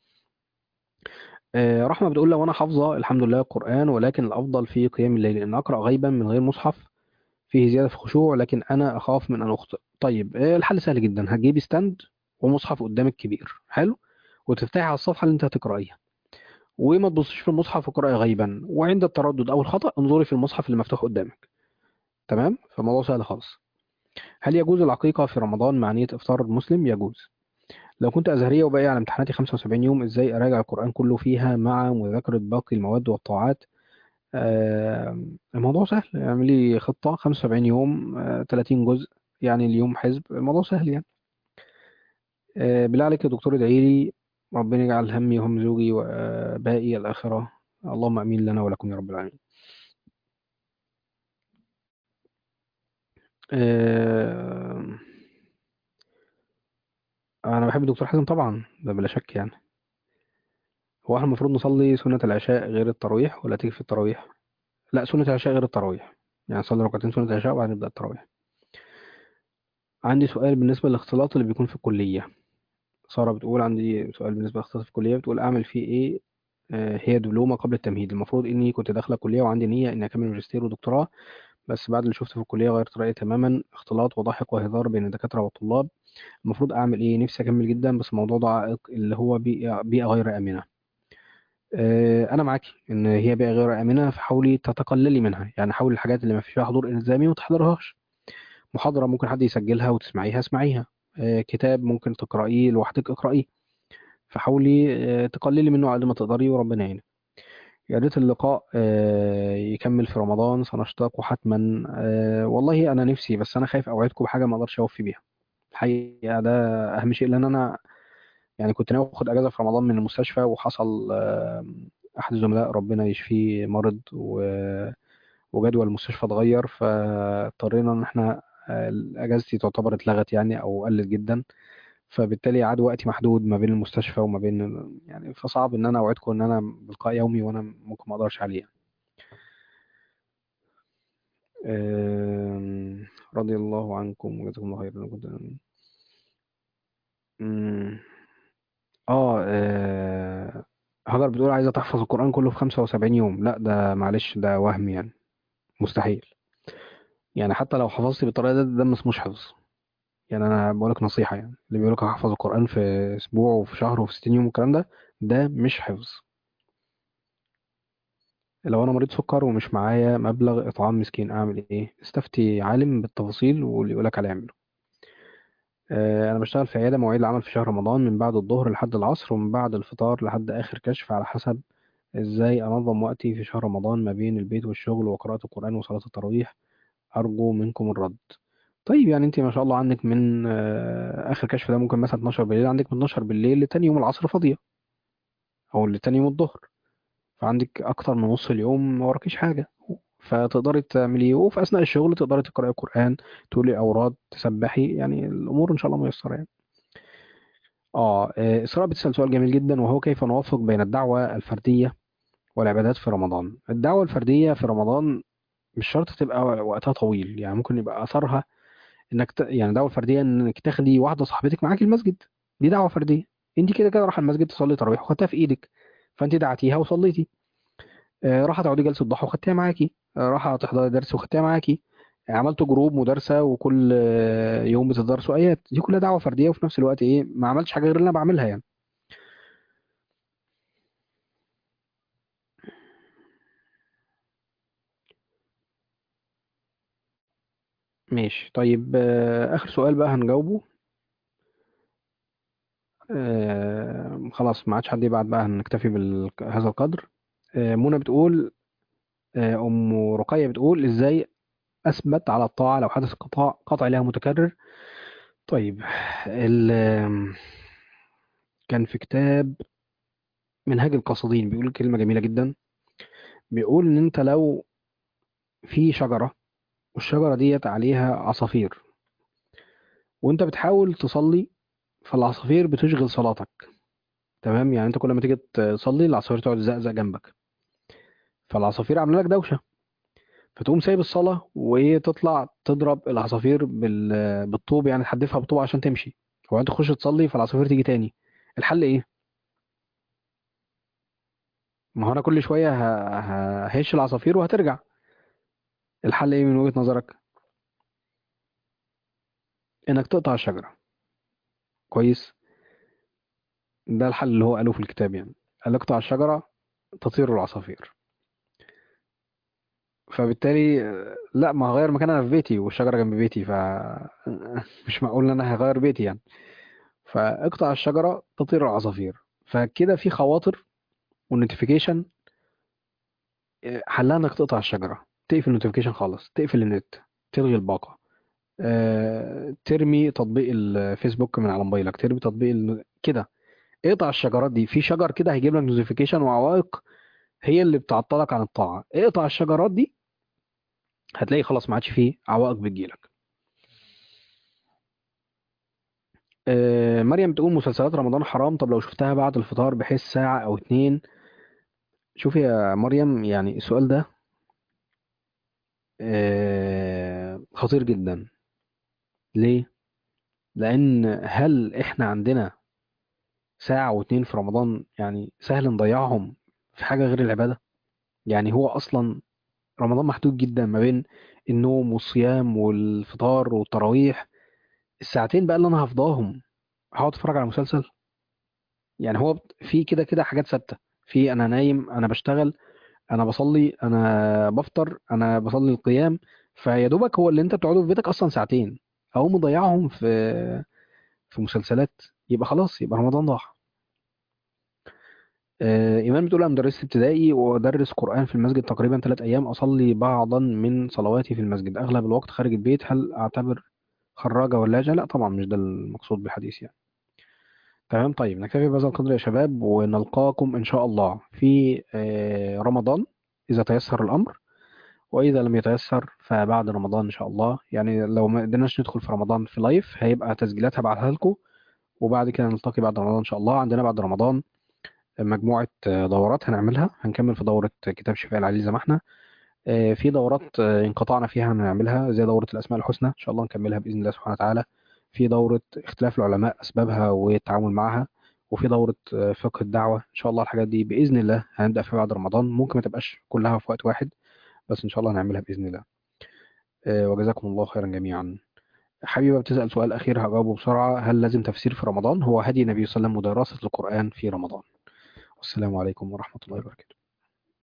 آه، رحمه بتقول لو انا حافظه الحمد لله القران، ولكن الافضل في قيام الليل ان اقرا غيبا من غير مصحف، فيه زيادة في خشوع، لكن أنا أخاف من أن أخطئ. طيب آه، الحل سهل جدا، هتجيبي ستاند ومصحف قدامك كبير حلو، وتفتحي على الصفحة اللي أنت هتقرأيها، وما تبصيش في المصحف وقرأي غيبا، وعند التردد أو الخطأ انظري في المصحف اللي مفتوح قدامك. تمام، فالموضوع سهل خالص. هل يجوز العقيقة في رمضان مع نية إفطار المسلم؟ يجوز. لو كنت أزهرية وباقي على امتحاناتي خمسة وسبعين يوم، إزاي أراجع القرآن كله فيها مع مذاكرة باقي المواد والطاعات؟ آه، الموضوع سهل، اعملي خطة خمسة وسبعين يوم، آه، ثلاثين جزء، يعني اليوم حزب، الموضوع سهل يعني. آه، بالله عليك يا دكتور ادعي لي ربنا يجعل همي وهم زوجي وباقي الآخرة، اللهم أمين لنا ولكم يا رب العالمين. آه، أنا بحب الدكتور حازم طبعا، ده بلا شك يعني. هو احنا المفروض نصلي سنة العشاء غير التراويح ولا تيجي في التراويح؟ لا، سنة العشاء غير التراويح، يعني نصلي ركعتين سنة العشاء وبعدين نبدأ التراويح. عندي سؤال بالنسبة للاختلاط اللي بيكون في الكلية. سارة بتقول عندي سؤال بالنسبة للاختلاط في الكلية، بتقول أعمل فيه إيه؟ آه، هي دبلومة قبل التمهيد، المفروض إني كنت داخلة كلية وعندي نية إني أكمل ماجستير ودكتوراه، بس بعد اللي شفته في الكلية غيرت رأيي تماما، اختلاط وضحك وهزار بين الدكاترة والطلاب. المفروض أعمل إيه؟ نفسي أكمل جدا بس الموضوع ده عائق، اللي هو بيئة, بيئة غير آمنة. آه، أنا معاكي إن هي بيئة غير آمنة، فحاولي تتقللي منها، يعني حاولي الحاجات اللي ما فيش فيها حضور إلزامي ما تحضرهاش. محاضرة ممكن حد يسجلها وتسمعيها اسمعيها، آه، كتاب ممكن تقرأيه لوحدك اقرأيه. فحاولي آه، تقللي منه على قد ما تقدري وربنا يعينك. يا ريت اللقاء آه، يكمل في رمضان، سنشتاق حتما. آه، والله انا نفسي، بس انا خايف اوعدكم بحاجه ما اقدرش اوفي بيها الحقيقه، ده اهم شيء. لان انا يعني كنت ناوي اخد اجازه في رمضان من المستشفى، وحصل آه، احد الزملاء ربنا يشفيه مرض و- وجدول المستشفى اتغير، فاضطرينا ان احنا آه، اجازتي تعتبر اتلغت يعني او قلت جدا. فبالتالي عاد وقتي محدود ما بين المستشفى وما بين يعني، فصعب ان انا اوعدكم ان انا بلقاء يومي وانا ممكن ما اقدرش عليه. آم، رضي الله عنكم وجزاكم الله خيرا. كنت أمم، اه آه، هاجر بتقول عايزة تحفظ القرآن كله في خمسة وسبعين يوم. لا ده معلش، ده وهم يعني، مستحيل. يعني حتى لو حفظتي بالطريقة دي، ده ما اسموش حفظ. يعني انا بقولك نصيحة، يعني اللي بيقولك هحفظ القرآن في اسبوع وفي شهر وفي ستين يوم والكلام ده، ده مش حفظ. لو انا مريض سكر ومش معايا مبلغ اطعام مسكين، اعمل ايه؟ استفتي عالم بالتفاصيل واللي يقولك عليه اعمله. آه، انا بشتغل في عيادة، مواعيد العمل في شهر رمضان من بعد الظهر لحد العصر، ومن بعد الفطار لحد اخر كشف، على حسب. ازاي انظم وقتي في شهر رمضان ما بين البيت والشغل وقراءة القرآن وصلاة التراويح؟ ارجو منكم الرد. طيب يعني انت ما شاء الله عندك من آه، اخر كشف ده ممكن مثلا اتناشر بالليل، عندك من اتناشر بالليل لتاني يوم العصر فاضية، او لتاني يوم الظهر. فعندك اكتر من نص اليوم ما وراكيش حاجة، فتقدري تعملي، وفي اثناء الشغل تقدري تقراي قرآن، تقولي اوراد، تسبحي، يعني الامور ان شاء الله ميسرة يعني. اه آه، اسراء بتسأل سؤال جميل جدا، وهو كيف نوفق بين الدعوة الفردية والعبادات في رمضان؟ الدعوة الفردية في رمضان مش شرط تبقى وقتها طويل، يعني ممكن يبقى اثرها انك ت... يعني دعوه فرديه انك تاخدي واحده صاحبتك معاكي المسجد. دي دعوه فرديه، انت كده كده رايحه المسجد تصلي تراويح وخدتها في ايدك، فانت دعتيها وصليتي. آه، رايحه تقعدي جلسه ضحى وخدتيها معاكي، آه، رايحه تحضري درس وخدتيها معاكي، آه، عملتوا جروب مدرسه وكل آه، يوم بتدرسوا ايات، دي كلها دعوه فرديه، وفي نفس الوقت ايه، ما عملتش حاجه غير اللي انا بعملها يعني. ماشي طيب، آه، اخر سؤال بقى هنجاوبه. آه، خلاص ما عادش حد يبعت بقى، هنكتفي بهذا القدر. آه، منى بتقول، آه، ام رقية بتقول ازاي اثبت على الطاعة لو حدث قطع قطع لها متكرر؟ طيب، ال كان في كتاب منهاج القاصدين بيقول كلمة جميلة جدا، بيقول ان انت لو في شجرة، والشجرة ديت عليها عصافير، وانت بتحاول تصلي، فالعصافير بتشغل صلاتك. تمام، يعني انت كل ما تيجي تصلي العصافير تقعد تزقزق جنبك، فالعصافير عامله لك دوشة، فتقوم سايب الصلاة وتطلع تضرب العصافير بال... بالطوب، يعني تحدفها بالطوب عشان تمشي، وانت تخش تصلي فالعصافير تيجي تاني. الحل ايه؟ ما هو انا كل شويه ه- ه- ههش العصافير وهترجع. الحل ايه من وجهة نظرك؟ انك تقطع الشجره. كويس، ده الحل اللي هو قاله في الكتاب، يعني قال اقطع الشجره تطير العصافير. فبالتالي آه، لا، ما هغير مكان، انا في بيتي والشجره جنب بيتي، ف مش معقول ان انا هغير بيتي يعني. فاقطع الشجره تطير العصافير. فكده في خواطر والنوتيفيكيشن، حلها انك تقطع الشجره، تقفل النوتيفيكيشن خالص، تقفل النت، تلغي الباقه، آه، ترمي تطبيق الفيسبوك من على موبايلك، ترمي تطبيق ال... كده. اقطع الشجرات دي، في شجر كده هيجيب لك نوتيفيكيشن وعوائق هي اللي بتعطلك عن الطاعه، اقطع الشجرات دي، هتلاقي خلاص ما عادش فيه عوائق بتجيلك. آه، مريم بتقول مسلسلات رمضان حرام، طب لو شفتها بعد الفطار بحيث ساعه او اتنين. شوفي يا مريم، يعني السؤال ده آه، خطير جدا. ليه؟ لان هل احنا عندنا ساعه واتنين في رمضان يعني سهل نضيعهم في حاجه غير العباده؟ يعني هو اصلا رمضان محدود جدا ما بين النوم والصيام والفطار والتراويح، الساعتين بقى اللي انا هفضاهم هقعد اتفرج على مسلسل؟ يعني هو بت- في كده كده حاجات ثابته، في انا نايم، انا بشتغل، انا بصلي، انا بفطر، انا بصلي القيام، فيا دوبك هو اللي انت بتقعده في بيتك اصلا ساعتين، او مضيعهم في في مسلسلات، يبقى خلاص، يبقى رمضان ضاع. آه، إيمان بتقول أنا مدرسة ابتدائي وأدرس قرآن في المسجد تقريبا ثلاث أيام، أصلي بعضا من صلواتي في المسجد، أغلب الوقت خارج البيت، هل أعتبر خراجة ولاجة؟ لا طبعا، مش ده المقصود بالحديث يعني. تمام طيب، نكتفي بهذا القدر يا شباب، ونلقاكم إن شاء الله في آه، رمضان إذا تيسر الأمر، وإذا لم يتيسر فبعد رمضان إن شاء الله. يعني لو ما قدرناش ندخل في رمضان في لايف، هيبقى تسجيلات هبعتها لكم، وبعد كده نلتقي بعد رمضان إن شاء الله. عندنا بعد رمضان مجموعة آه، دورات هنعملها، هنكمل في دورة كتاب شفاء العليل زي ما احنا. آه، في دورات آه، انقطعنا فيها هنعملها، زي دورة الأسماء الحسنى إن شاء الله نكملها بإذن الله سبحانه وتعالى. في دورة اختلاف العلماء أسبابها والتعامل معها، وفي دورة آه، فقه الدعوة إن شاء الله. الحاجات دي بإذن الله هنبدأ فيها بعد رمضان، ممكن ما تبقاش كلها في وقت واحد، بس إن شاء الله هنعملها بإذن الله. آه، وجزاكم الله خيرا جميعا. حبيبة بتسأل سؤال أخير هجاوبه بسرعة: هل لازم تفسير في رمضان؟ هو هدي النبي صلى الله عليه وسلم مدرسة القرآن في رمضان. والسلام عليكم ورحمة الله وبركاته.